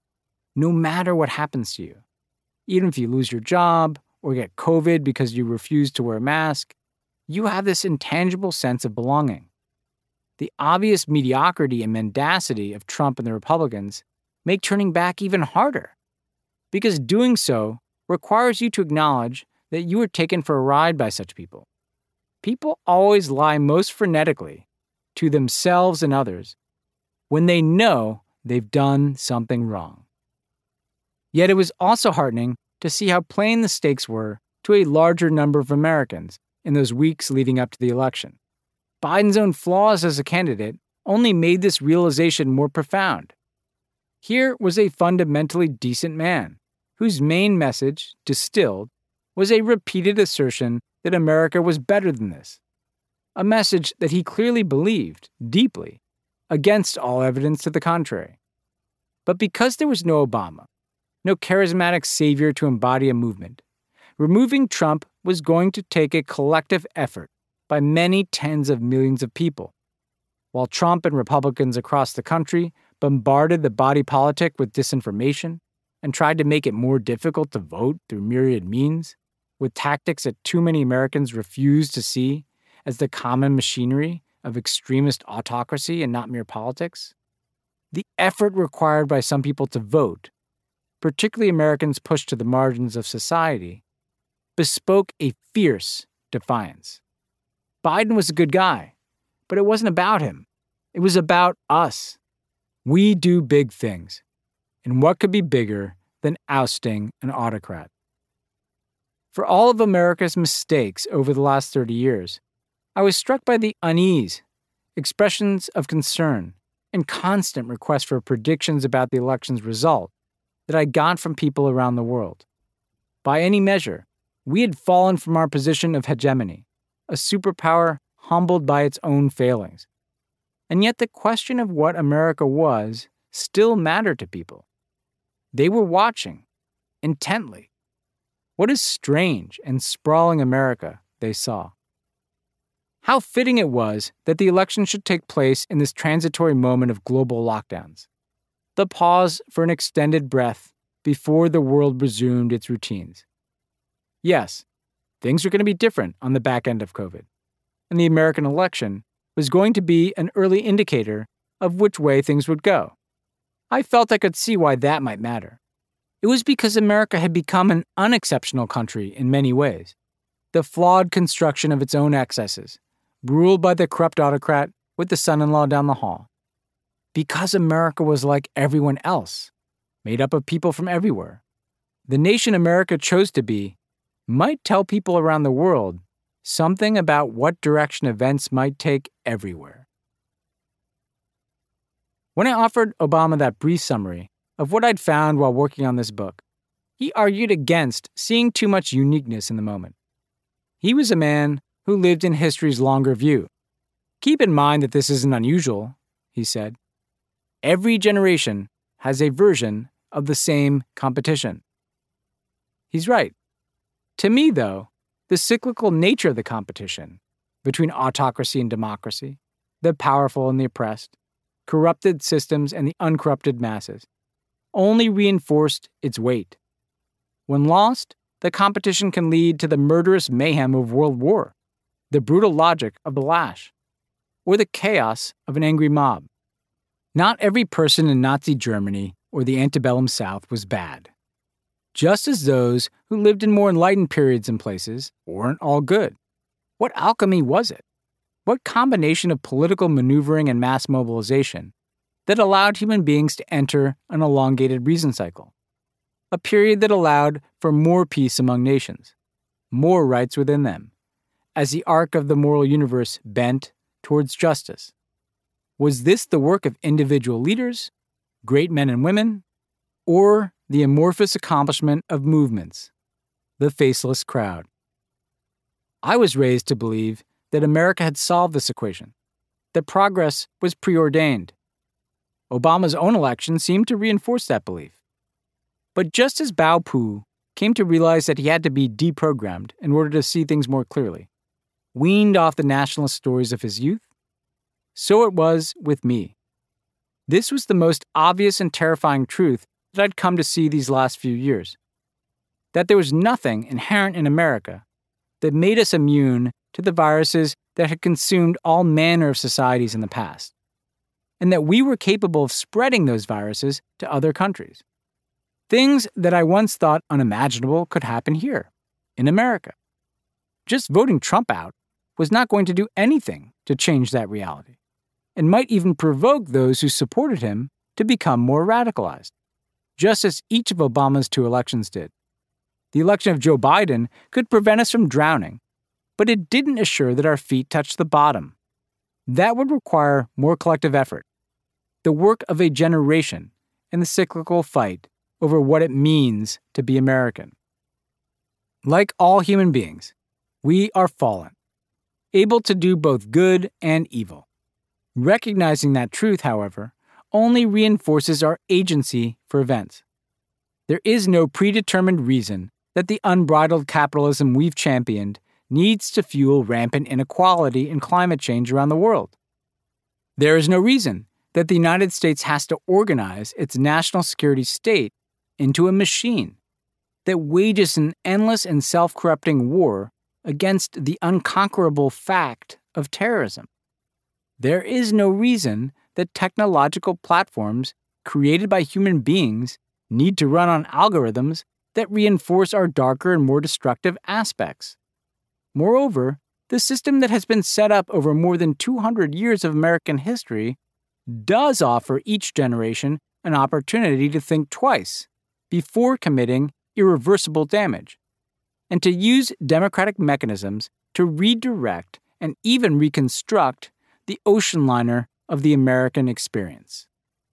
No matter what happens to you, even if you lose your job or get COVID because you refuse to wear a mask, you have this intangible sense of belonging. The obvious mediocrity and mendacity of Trump and the Republicans make turning back even harder, because doing so requires you to acknowledge that you were taken for a ride by such people. People always lie most frenetically to themselves and others when they know they've done something wrong. Yet it was also heartening to see how plain the stakes were to a larger number of Americans in those weeks leading up to the election. Biden's own flaws as a candidate only made this realization more profound. Here was a fundamentally decent man, whose main message, distilled, was a repeated assertion that America was better than this. A message that he clearly believed, deeply, against all evidence to the contrary. But because there was no Obama, no charismatic savior to embody a movement, removing Trump was going to take a collective effort by many tens of millions of people. While Trump and Republicans across the country bombarded the body politic with disinformation and tried to make it more difficult to vote through myriad means, with tactics that too many Americans refused to see as the common machinery of extremist autocracy and not mere politics, the effort required by some people to vote, particularly Americans pushed to the margins of society, bespoke a fierce defiance. Biden was a good guy, but it wasn't about him. It was about us. We do big things, and what could be bigger than ousting an autocrat? For all of America's mistakes over the last 30 years, I was struck by the unease, expressions of concern, and constant requests for predictions about the election's result that I got from people around the world. By any measure, we had fallen from our position of hegemony, a superpower humbled by its own failings. And yet the question of what America was still mattered to people. They were watching, intently. What a strange and sprawling America they saw. How fitting it was that the election should take place in this transitory moment of global lockdowns, the pause for an extended breath before the world resumed its routines. Yes, things are going to be different on the back end of COVID, and the American election was going to be an early indicator of which way things would go. I felt I could see why that might matter. It was because America had become an unexceptional country in many ways, the flawed construction of its own excesses, ruled by the corrupt autocrat with the son-in-law down the hall. Because America was like everyone else, made up of people from everywhere, the nation America chose to be might tell people around the world something about what direction events might take everywhere. When I offered Obama that brief summary of what I'd found while working on this book, he argued against seeing too much uniqueness in the moment. He was a man who lived in history's longer view. Keep in mind that this isn't unusual, he said. Every generation has a version of the same competition. He's right. To me, though, the cyclical nature of the competition between autocracy and democracy, the powerful and the oppressed, corrupted systems and the uncorrupted masses, only reinforced its weight. When lost, the competition can lead to the murderous mayhem of world war, the brutal logic of the lash, or the chaos of an angry mob. Not every person in Nazi Germany or the antebellum South was bad. Just as those who lived in more enlightened periods and places weren't all good. What alchemy was it? What combination of political maneuvering and mass mobilization that allowed human beings to enter an elongated reason cycle? A period that allowed for more peace among nations, more rights within them, as the arc of the moral universe bent towards justice. Was this the work of individual leaders, great men and women, or the amorphous accomplishment of movements, the faceless crowd? I was raised to believe that America had solved this equation, that progress was preordained. Obama's own election seemed to reinforce that belief. But just as Bao Pu came to realize that he had to be deprogrammed in order to see things more clearly, weaned off the nationalist stories of his youth, so it was with me. This was the most obvious and terrifying truth that I'd come to see these last few years. That there was nothing inherent in America that made us immune to the viruses that had consumed all manner of societies in the past, and that we were capable of spreading those viruses to other countries. Things that I once thought unimaginable could happen here, in America. Just voting Trump out was not going to do anything to change that reality. and might even provoke those who supported him to become more radicalized, just as each of Obama's 2 elections did. The election of Joe Biden could prevent us from drowning, but it didn't assure that our feet touched the bottom. That would require more collective effort, the work of a generation in the cyclical fight over what it means to be American. Like all human beings, we are fallen, able to do both good and evil. Recognizing that truth, however, only reinforces our agency for events. There is no predetermined reason that the unbridled capitalism we've championed needs to fuel rampant inequality and climate change around the world. There is no reason that the United States has to organize its national security state into a machine that wages an endless and self-corrupting war against the unconquerable fact of terrorism. There is no reason that technological platforms created by human beings need to run on algorithms that reinforce our darker and more destructive aspects. Moreover, the system that has been set up over more than 200 years of American history does offer each generation an opportunity to think twice before committing irreversible damage, and to use democratic mechanisms to redirect and even reconstruct the ocean liner of the American experience.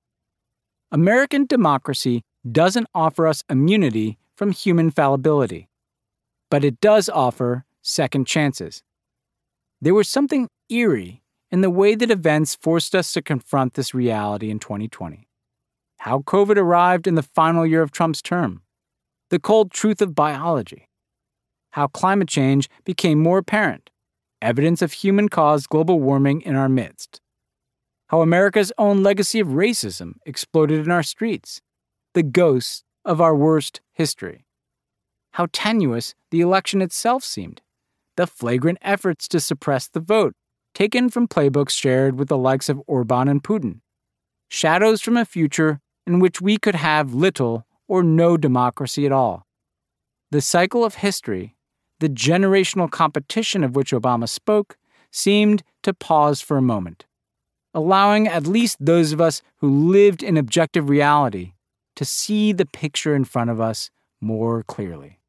American democracy doesn't offer us immunity from human fallibility, but it does offer second chances. There was something eerie in the way that events forced us to confront this reality in 2020. How COVID arrived in the final year of Trump's term, the cold truth of biology, how climate change became more apparent, evidence of human-caused global warming in our midst, how America's own legacy of racism exploded in our streets, the ghosts of our worst history, how tenuous the election itself seemed, the flagrant efforts to suppress the vote taken from playbooks shared with the likes of Orban and Putin, shadows from a future in which we could have little or no democracy at all. The cycle of history, the generational competition of which Obama spoke, seemed to pause for a moment, allowing at least those of us who lived in objective reality to see the picture in front of us more clearly.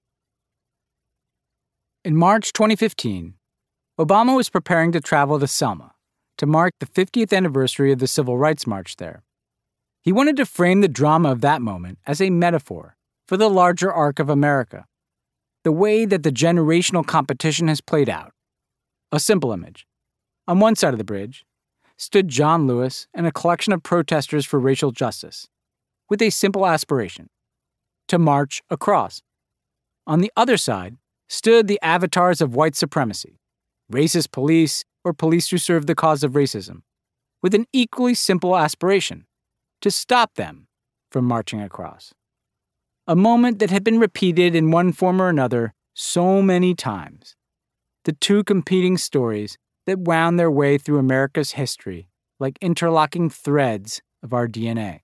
In March 2015, Obama was preparing to travel to Selma to mark the 50th anniversary of the Civil Rights March there. He wanted to frame the drama of that moment as a metaphor for the larger arc of America, the way that the generational competition has played out. A simple image. On one side of the bridge stood John Lewis and a collection of protesters for racial justice, with a simple aspiration: to march across. On the other side stood the avatars of white supremacy, racist police, or police who served the cause of racism, with an equally simple aspiration: to stop them from marching across. A moment that had been repeated in one form or another so many times. The two competing stories that wound their way through America's history like interlocking threads of our DNA.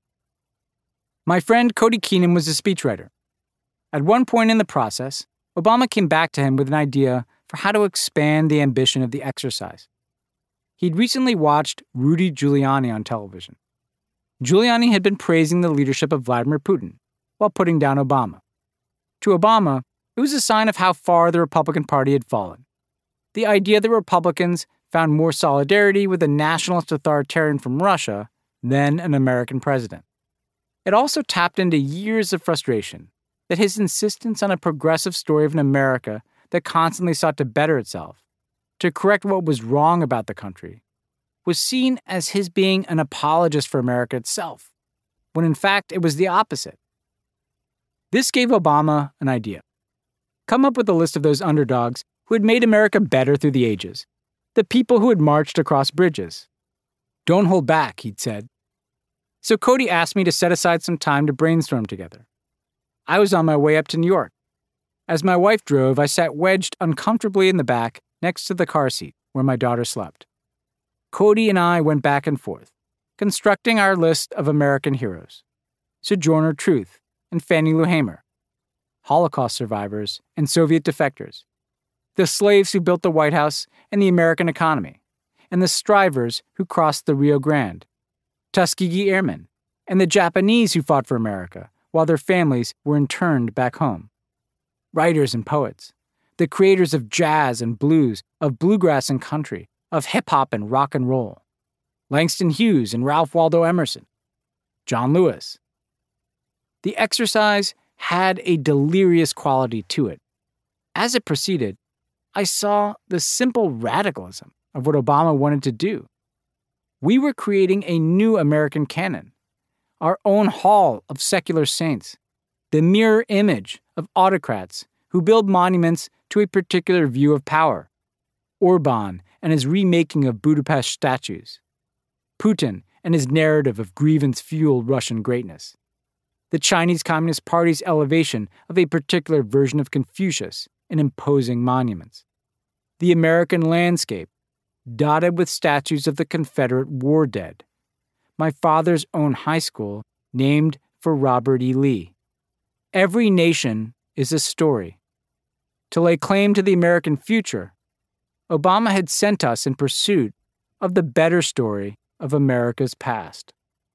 My friend Cody Keenan was a speechwriter. At one point in the process, Obama came back to him with an idea for how to expand the ambition of the exercise. He'd recently watched Rudy Giuliani on television. Giuliani had been praising the leadership of Vladimir Putin while putting down Obama. To Obama, it was a sign of how far the Republican Party had fallen. The idea that Republicans found more solidarity with a nationalist authoritarian from Russia than an American president. It also tapped into years of frustration that his insistence on a progressive story of an America that constantly sought to better itself, to correct what was wrong about the country, was seen as his being an apologist for America itself, when in fact it was the opposite. This gave Obama an idea. Come up with a list of those underdogs who had made America better through the ages, the people who had marched across bridges. Don't hold back, he'd said. So Cody asked me to set aside some time to brainstorm together. I was on my way up to New York. As my wife drove, I sat wedged uncomfortably in the back next to the car seat where my daughter slept. Cody and I went back and forth, constructing our list of American heroes: Sojourner Truth and Fannie Lou Hamer, Holocaust survivors and Soviet defectors, the slaves who built the White House and the American economy, and the strivers who crossed the Rio Grande, Tuskegee Airmen, and the Japanese who fought for America while their families were interned back home. Writers and poets, the creators of jazz and blues, of bluegrass and country, of hip-hop and rock and roll, Langston Hughes and Ralph Waldo Emerson, John Lewis. The exercise had a delirious quality to it. As it proceeded, I saw the simple radicalism of what Obama wanted to do. We were creating a new American canon, our own hall of secular saints, the mirror image of autocrats who build monuments to a particular view of power. Orban and his remaking of Budapest statues. Putin and his narrative of grievance-fueled Russian greatness. The Chinese Communist Party's elevation of a particular version of Confucius in imposing monuments. The American landscape, dotted with statues of the Confederate war dead. My father's own high school, named for Robert E. Lee. Every nation is a story. To lay claim to the American future, Obama had sent us in pursuit of the better story of America's past.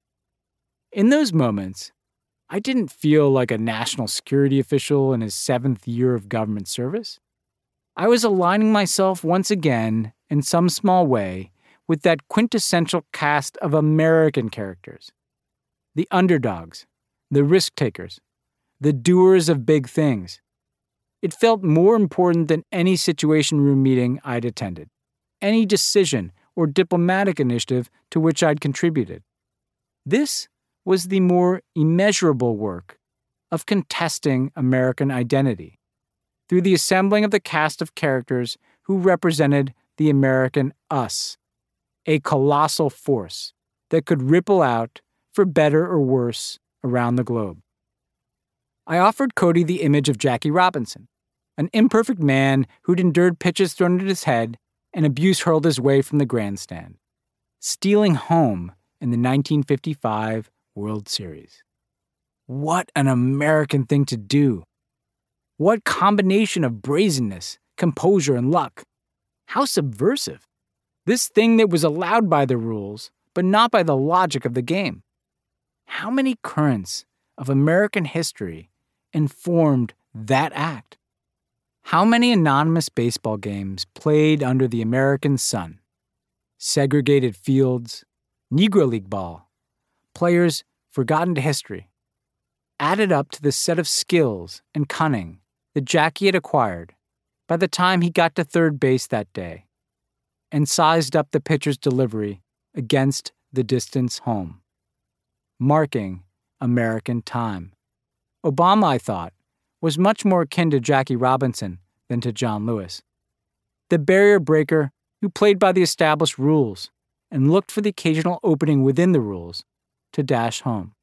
In those moments, I didn't feel like a national security official in his 7th year of government service. I was aligning myself once again, in some small way, with that quintessential cast of American characters. The underdogs, the risk-takers, the doers of big things. It felt more important than any Situation Room meeting I'd attended, any decision or diplomatic initiative to which I'd contributed. This was the more immeasurable work of contesting American identity through the assembling of the cast of characters who represented the American us, a colossal force that could ripple out, for better or worse, around the globe. I offered Cody the image of Jackie Robinson, an imperfect man who'd endured pitches thrown at his head and abuse hurled his way from the grandstand, stealing home in the 1955 World Series. What an American thing to do! What combination of brazenness, composure, and luck! How subversive! This thing that was allowed by the rules, but not by the logic of the game. How many currents of American history informed that act? How many anonymous baseball games played under the American sun? Segregated fields, Negro League ball, players forgotten to history, added up to the set of skills and cunning that Jackie had acquired by the time he got to third base that day, and sized up the pitcher's delivery against the distance home, marking American time. Obama, I thought, was much more akin to Jackie Robinson than to John Lewis, the barrier breaker who played by the established rules and looked for the occasional opening within the rules to dash home.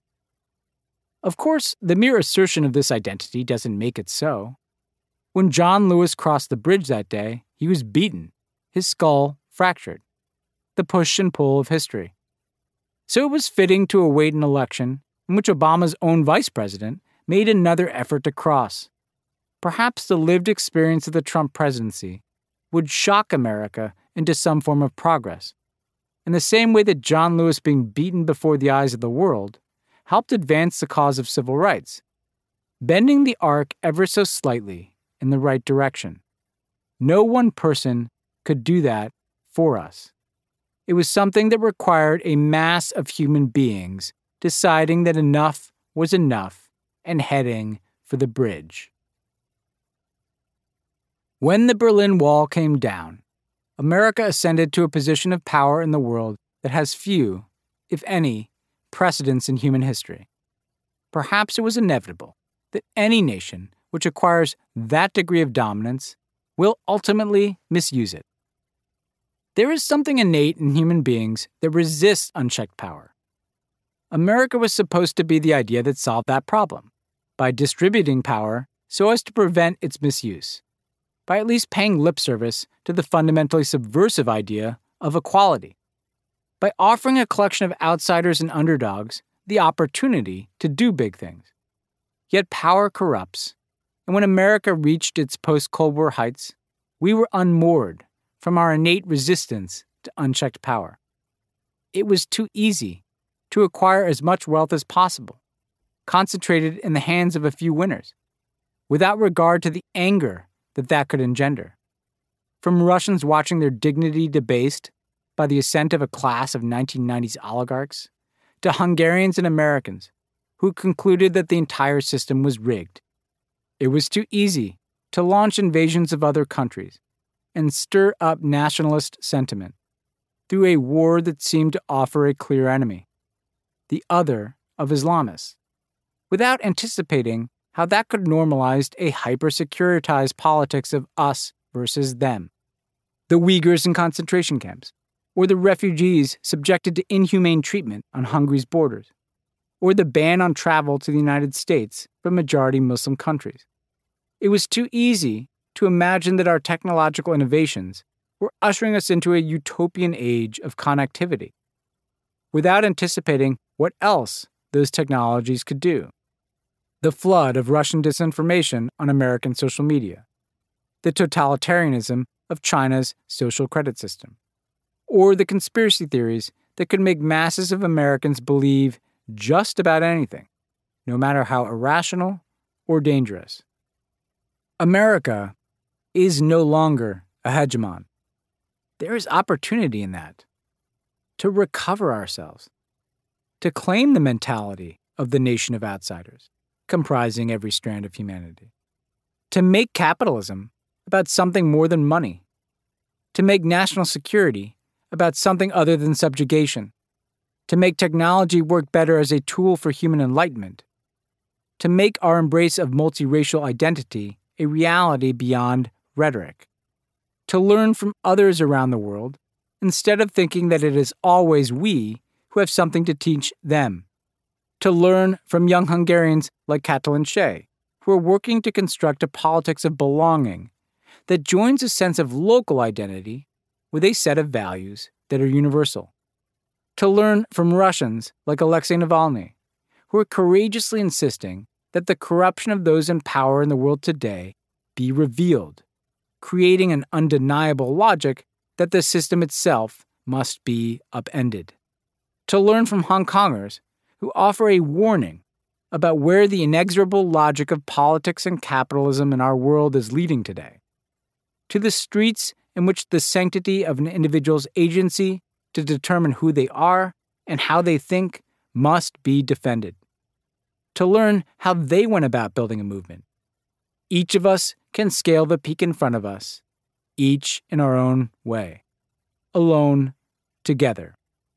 Of course, the mere assertion of this identity doesn't make it so. When John Lewis crossed the bridge that day, he was beaten, his skull fractured, the push and pull of history. So it was fitting to await an election in which Obama's own vice president made another effort to cross. Perhaps the lived experience of the Trump presidency would shock America into some form of progress, in the same way that John Lewis being beaten before the eyes of the world helped advance the cause of civil rights, bending the arc ever so slightly in the right direction. No one person could do that for us. It was something that required a mass of human beings deciding that enough was enough and heading for the bridge. When the Berlin Wall came down, America ascended to a position of power in the world that has few, if any, precedents in human history. Perhaps it was inevitable that any nation which acquires that degree of dominance will ultimately misuse it. There is something innate in human beings that resists unchecked power. America was supposed to be the idea that solved that problem, by distributing power so as to prevent its misuse, by at least paying lip service to the fundamentally subversive idea of equality, by offering a collection of outsiders and underdogs the opportunity to do big things. Yet power corrupts, and when America reached its post-Cold War heights, we were unmoored from our innate resistance to unchecked power. It was too easy to acquire as much wealth as possible, concentrated in the hands of a few winners, without regard to the anger that could engender. From Russians watching their dignity debased by the ascent of a class of 1990s oligarchs, to Hungarians and Americans who concluded that the entire system was rigged. It was too easy to launch invasions of other countries and stir up nationalist sentiment through a war that seemed to offer a clear enemy, the other of Islamists, without anticipating how that could normalize a hyper-securitized politics of us versus them. The Uyghurs in concentration camps, or the refugees subjected to inhumane treatment on Hungary's borders, or the ban on travel to the United States from majority Muslim countries. It was too easy to imagine that our technological innovations were ushering us into a utopian age of connectivity, without anticipating what else those technologies could do. The flood of Russian disinformation on American social media, the totalitarianism of China's social credit system, or the conspiracy theories that could make masses of Americans believe just about anything, no matter how irrational or dangerous. America is no longer a hegemon. There is opportunity in that, to recover ourselves, to claim the mentality of the nation of outsiders, comprising every strand of humanity, to make capitalism about something more than money, to make national security about something other than subjugation, to make technology work better as a tool for human enlightenment, to make our embrace of multiracial identity a reality beyond rhetoric, to learn from others around the world instead of thinking that it is always we who have something to teach them, to learn from young Hungarians like Katalin Shea, who are working to construct a politics of belonging that joins a sense of local identity with a set of values that are universal, to learn from Russians like Alexei Navalny, who are courageously insisting that the corruption of those in power in the world today be revealed, creating an undeniable logic that the system itself must be upended, to learn from Hong Kongers who offer a warning about where the inexorable logic of politics and capitalism in our world is leading today, to the streets in which the sanctity of an individual's agency to determine who they are and how they think must be defended, to learn how they went about building a movement. Each of us can scale the peak in front of us, each in our own way, alone, together.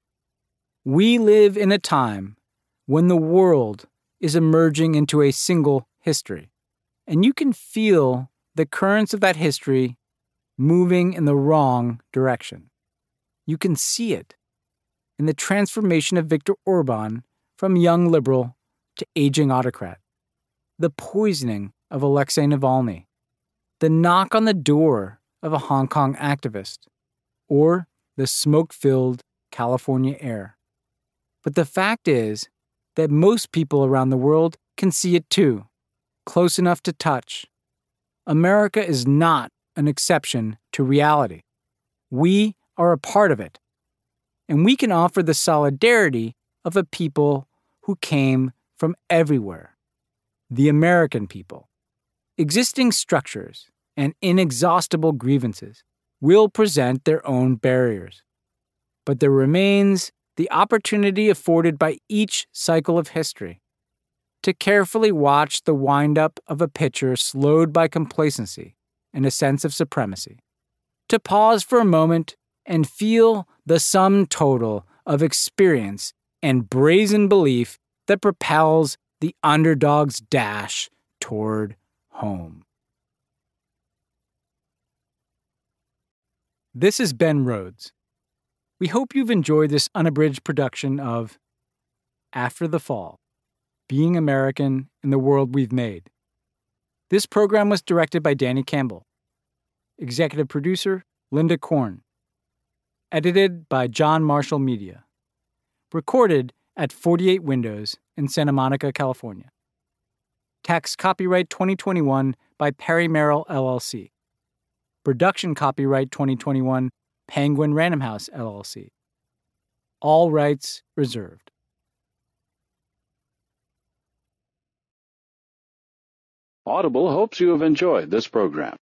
We live in a time when the world is emerging into a single history, and you can feel the currents of that history moving in the wrong direction. You can see it in the transformation of Viktor Orban from young liberal to aging autocrat, the poisoning of Alexei Navalny, the knock on the door of a Hong Kong activist, or the smoke-filled California air. But the fact is that most people around the world can see it too, close enough to touch. America is not an exception to reality. We are a part of it, and we can offer the solidarity of a people who came from everywhere, the American people. Existing structures and inexhaustible grievances will present their own barriers, but there remains the opportunity afforded by each cycle of history to carefully watch the wind-up of a pitcher slowed by complacency and a sense of supremacy, to pause for a moment and feel the sum total of experience and brazen belief that propels the underdog's dash toward home. This is Ben Rhodes. We hope you've enjoyed this unabridged production of After the Fall, Being American in the World We've Made. This program was directed by Danny Campbell. Executive producer, Linda Korn. Edited by John Marshall Media. Recorded at 48 Windows in Santa Monica, California. Tax copyright 2021 by Perry Merrill, LLC. Production copyright 2021 Penguin Random House, LLC. All rights reserved. Audible hopes you have enjoyed this program.